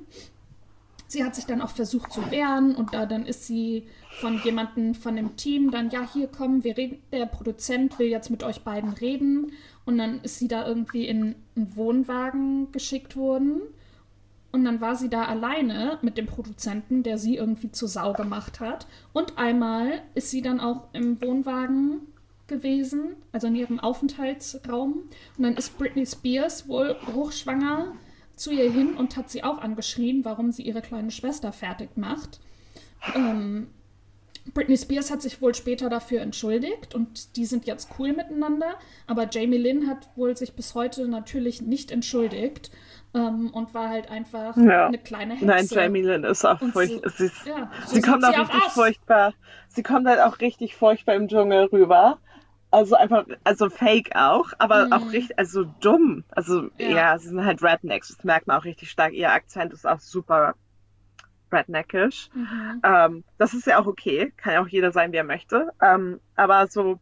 sie hat sich dann auch versucht zu wehren und da dann ist sie von jemandem von dem Team dann, ja, hier kommen, wir reden, der Produzent will jetzt mit euch beiden reden. Und dann ist sie da irgendwie in einen Wohnwagen geschickt worden. Und dann war sie da alleine mit dem Produzenten, der sie irgendwie zur Sau gemacht hat. Und einmal ist sie dann auch im Wohnwagen gewesen, also in ihrem Aufenthaltsraum. Und dann ist Britney Spears wohl hochschwanger zu ihr hin und hat sie auch angeschrien, warum sie ihre kleine Schwester fertig macht. Ähm, Britney Spears hat sich wohl später dafür entschuldigt und die sind jetzt cool miteinander, aber Jamie Lynn hat wohl sich bis heute natürlich nicht entschuldigt ähm, und war halt einfach Ja. eine kleine Hexe. Nein, Jamie Lynn ist auch Und furchtbar. so- Sie, ist- ja, so sie kommt sieht auch sie auch richtig aus. furchtbar. Sie kommt halt auch richtig furchtbar im Dschungel rüber. Also einfach, also fake auch, aber Mhm. auch richtig, also dumm. Also Ja. ja. sie sind halt Rednecks. Das merkt man auch richtig stark. Ihr Akzent ist auch super redneckisch. Mhm. Ähm, das ist ja auch okay. Kann ja auch jeder sein, wie er möchte. Ähm, aber so,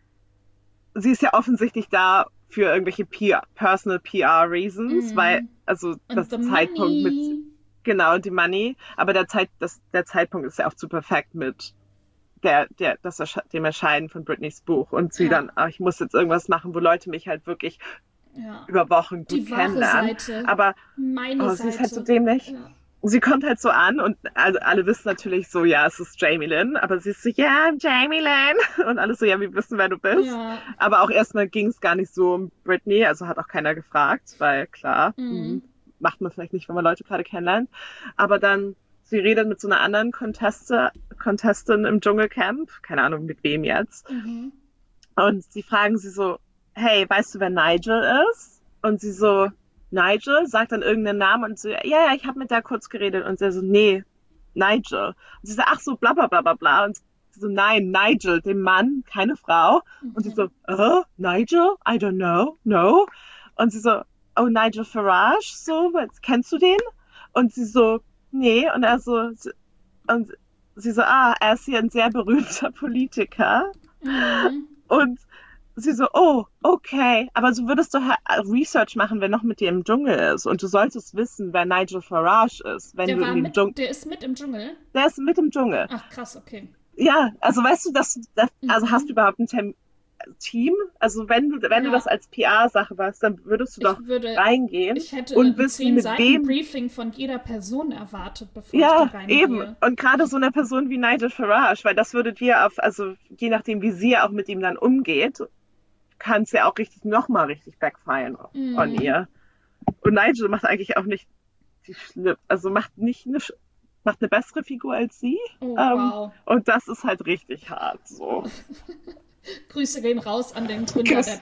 sie ist ja offensichtlich da für irgendwelche P R, Personal P R Reasons, Mhm. weil, also Und das the Zeitpunkt mit, money. genau, die Money, aber der Zeit, das, der Zeitpunkt ist ja auch zu perfekt mit der, der, das, Ersche- dem Erscheinen von Britneys Buch und sie Ja. dann, ah, ich muss jetzt irgendwas machen, wo Leute mich halt wirklich Ja. über Wochen gut Die wahre kennenlernen. Seite. Aber Meine oh, Seite. sie ist halt so dämlich. Ja. Sie kommt halt so an und also alle wissen natürlich so, ja, es ist Jamie Lynn, aber sie ist so, ja, Jamie Lynn. Und alle so, ja, wir wissen, wer du bist. Ja. Aber auch erstmal ging es gar nicht so um Britney, also hat auch keiner gefragt, weil klar, Mhm. hm, macht man vielleicht nicht, wenn man Leute gerade kennenlernt. Aber dann, sie redet mit so einer anderen Conteste, Contestin im Dschungelcamp, keine Ahnung mit wem jetzt. Mhm. Und sie fragen sie so, hey, weißt du, wer Nigel ist? Und sie so, Nigel, sagt dann irgendeinen Namen und so, ja, ja, ich habe mit der kurz geredet. Und sie so, nee, Nigel. Und sie so, ach so, bla bla bla bla bla. Und sie so, nein, Nigel, dem Mann, keine Frau. Und sie so, äh, Nigel? I don't know, no. Und sie so, oh, Nigel Farage, so, was, kennst du den? Und sie so, nee. Und er so, und sie so, ah, er ist hier ein sehr berühmter Politiker. Mhm. Und sie so, oh, okay, aber so würdest du ha- Research machen, wer noch mit dir im Dschungel ist. Und du solltest wissen, wer Nigel Farage ist, wenn Der, du war in dem mit, Dschungel... der ist mit im Dschungel. Der ist mit im Dschungel. Ach, krass, okay. Ja, also weißt du, dass, dass also Mhm. hast du überhaupt ein Tem Team? Also wenn du, wenn Ja. du das als P R-Sache warst, dann würdest du doch Ich würde, reingehen ich hätte und ein wissen, zehn mit Seiten wem... Briefing von jeder Person erwartet, bevor ich Ja, da reingehe. eben. Und gerade so eine Person wie Nigel Farage, weil das würde dir auf, also je nachdem, wie sie auch mit ihm dann umgeht, kann es ja auch richtig, nochmal richtig backfiren Mhm. on ihr. Und Nigel macht eigentlich auch nicht die schlimm, also macht nicht eine, sch- macht eine bessere Figur als sie. Oh, Ähm, wow. und das ist halt richtig hart, so. Grüße gehen raus an den Gründer Grüß- der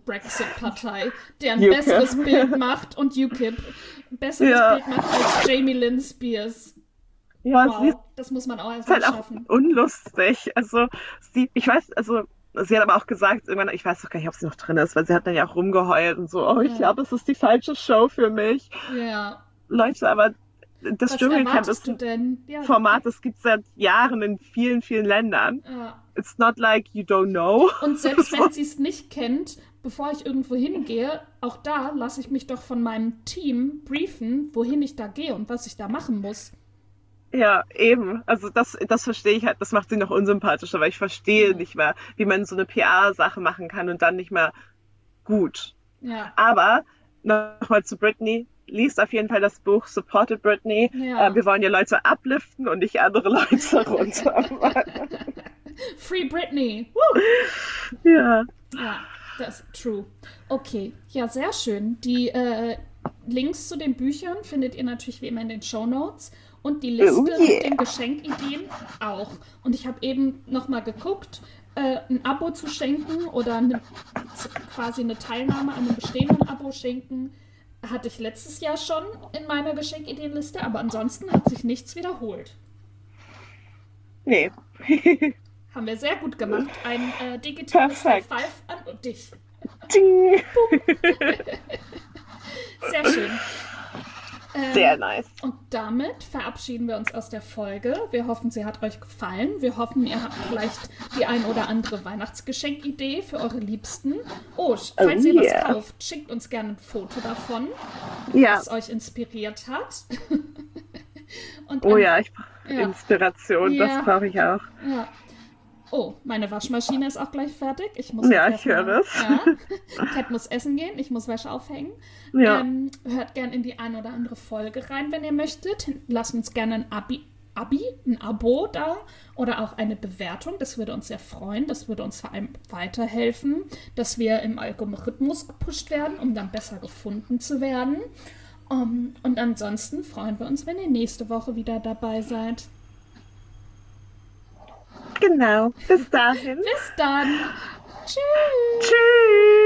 Brexit-Partei, der ein UKIP. besseres Bild macht und U K I P besseres Ja. Bild macht als Jamie Lynn Spears. Ja, sie Wow, das muss man auch ist erstmal halt auch schaffen. unlustig. Also, sie, ich weiß, also, sie hat aber auch gesagt, irgendwann, ich weiß doch gar nicht, ob sie noch drin ist, weil sie hat dann ja auch rumgeheult und so, oh, ich Ja. glaube, es ist die falsche Show für mich. Ja. Leute, aber das Was Dschungelcamp erwartest ist du ein denn? Ja, Format, das gibt es seit Jahren in vielen, vielen Ländern. ja. It's not like you don't know. Und selbst wenn sie es nicht kennt, bevor ich irgendwo hingehe, auch da lasse ich mich doch von meinem Team briefen, wohin ich da gehe und was ich da machen muss. Ja, eben. Also das, das verstehe ich halt, das macht sie noch unsympathischer, weil ich verstehe Ja. nicht mehr, wie man so eine P R-Sache machen kann und dann nicht mehr gut. Ja. Aber nochmal zu Britney. Liest auf jeden Fall das Buch Supported Britney. Ja. Äh, wir wollen ja Leute upliften und nicht andere Leute runter. Free Britney. Woo! Ja. Ja, das ist true. Okay, ja, sehr schön. Die äh, Links zu den Büchern findet ihr natürlich wie immer in den Shownotes und die Liste Oh yeah. mit den Geschenkideen auch. Und ich habe eben nochmal geguckt, äh, ein Abo zu schenken oder eine, quasi eine Teilnahme an einem bestehenden Abo schenken, hatte ich letztes Jahr schon in meiner Geschenkideenliste, aber ansonsten hat sich nichts wiederholt. Nee. Haben wir sehr gut gemacht. Ein äh, digitales Perfekt. High Five an dich. Ding. Sehr schön. Ähm, Sehr nice. Und damit verabschieden wir uns aus der Folge. Wir hoffen, sie hat euch gefallen. Wir hoffen, ihr habt vielleicht die ein oder andere Weihnachtsgeschenkidee für eure Liebsten. Oh, sch- Oh falls ihr yeah. was kauft, schickt uns gerne ein Foto davon, Ja. was euch inspiriert hat. Und Oh an- ja, ich brauche Ja. Inspiration, Ja. das brauche ich auch. Ja. Oh, meine Waschmaschine ist auch gleich fertig. Ich muss Ja, jetzt ich höre erstmal- es. Ja. Cat muss essen gehen, ich muss Wäsche aufhängen. Ja. Ähm, hört gern in die ein oder andere Folge rein, wenn ihr möchtet. Lasst uns gerne ein Abi, Abi, ein Abo da oder auch eine Bewertung. Das würde uns sehr freuen. Das würde uns vor allem weiterhelfen, dass wir im Algorithmus gepusht werden, um dann besser gefunden zu werden. Um, und ansonsten freuen wir uns, wenn ihr nächste Woche wieder dabei seid. Genau. Bis dahin. Bis dann. Tschüss. Tschüss.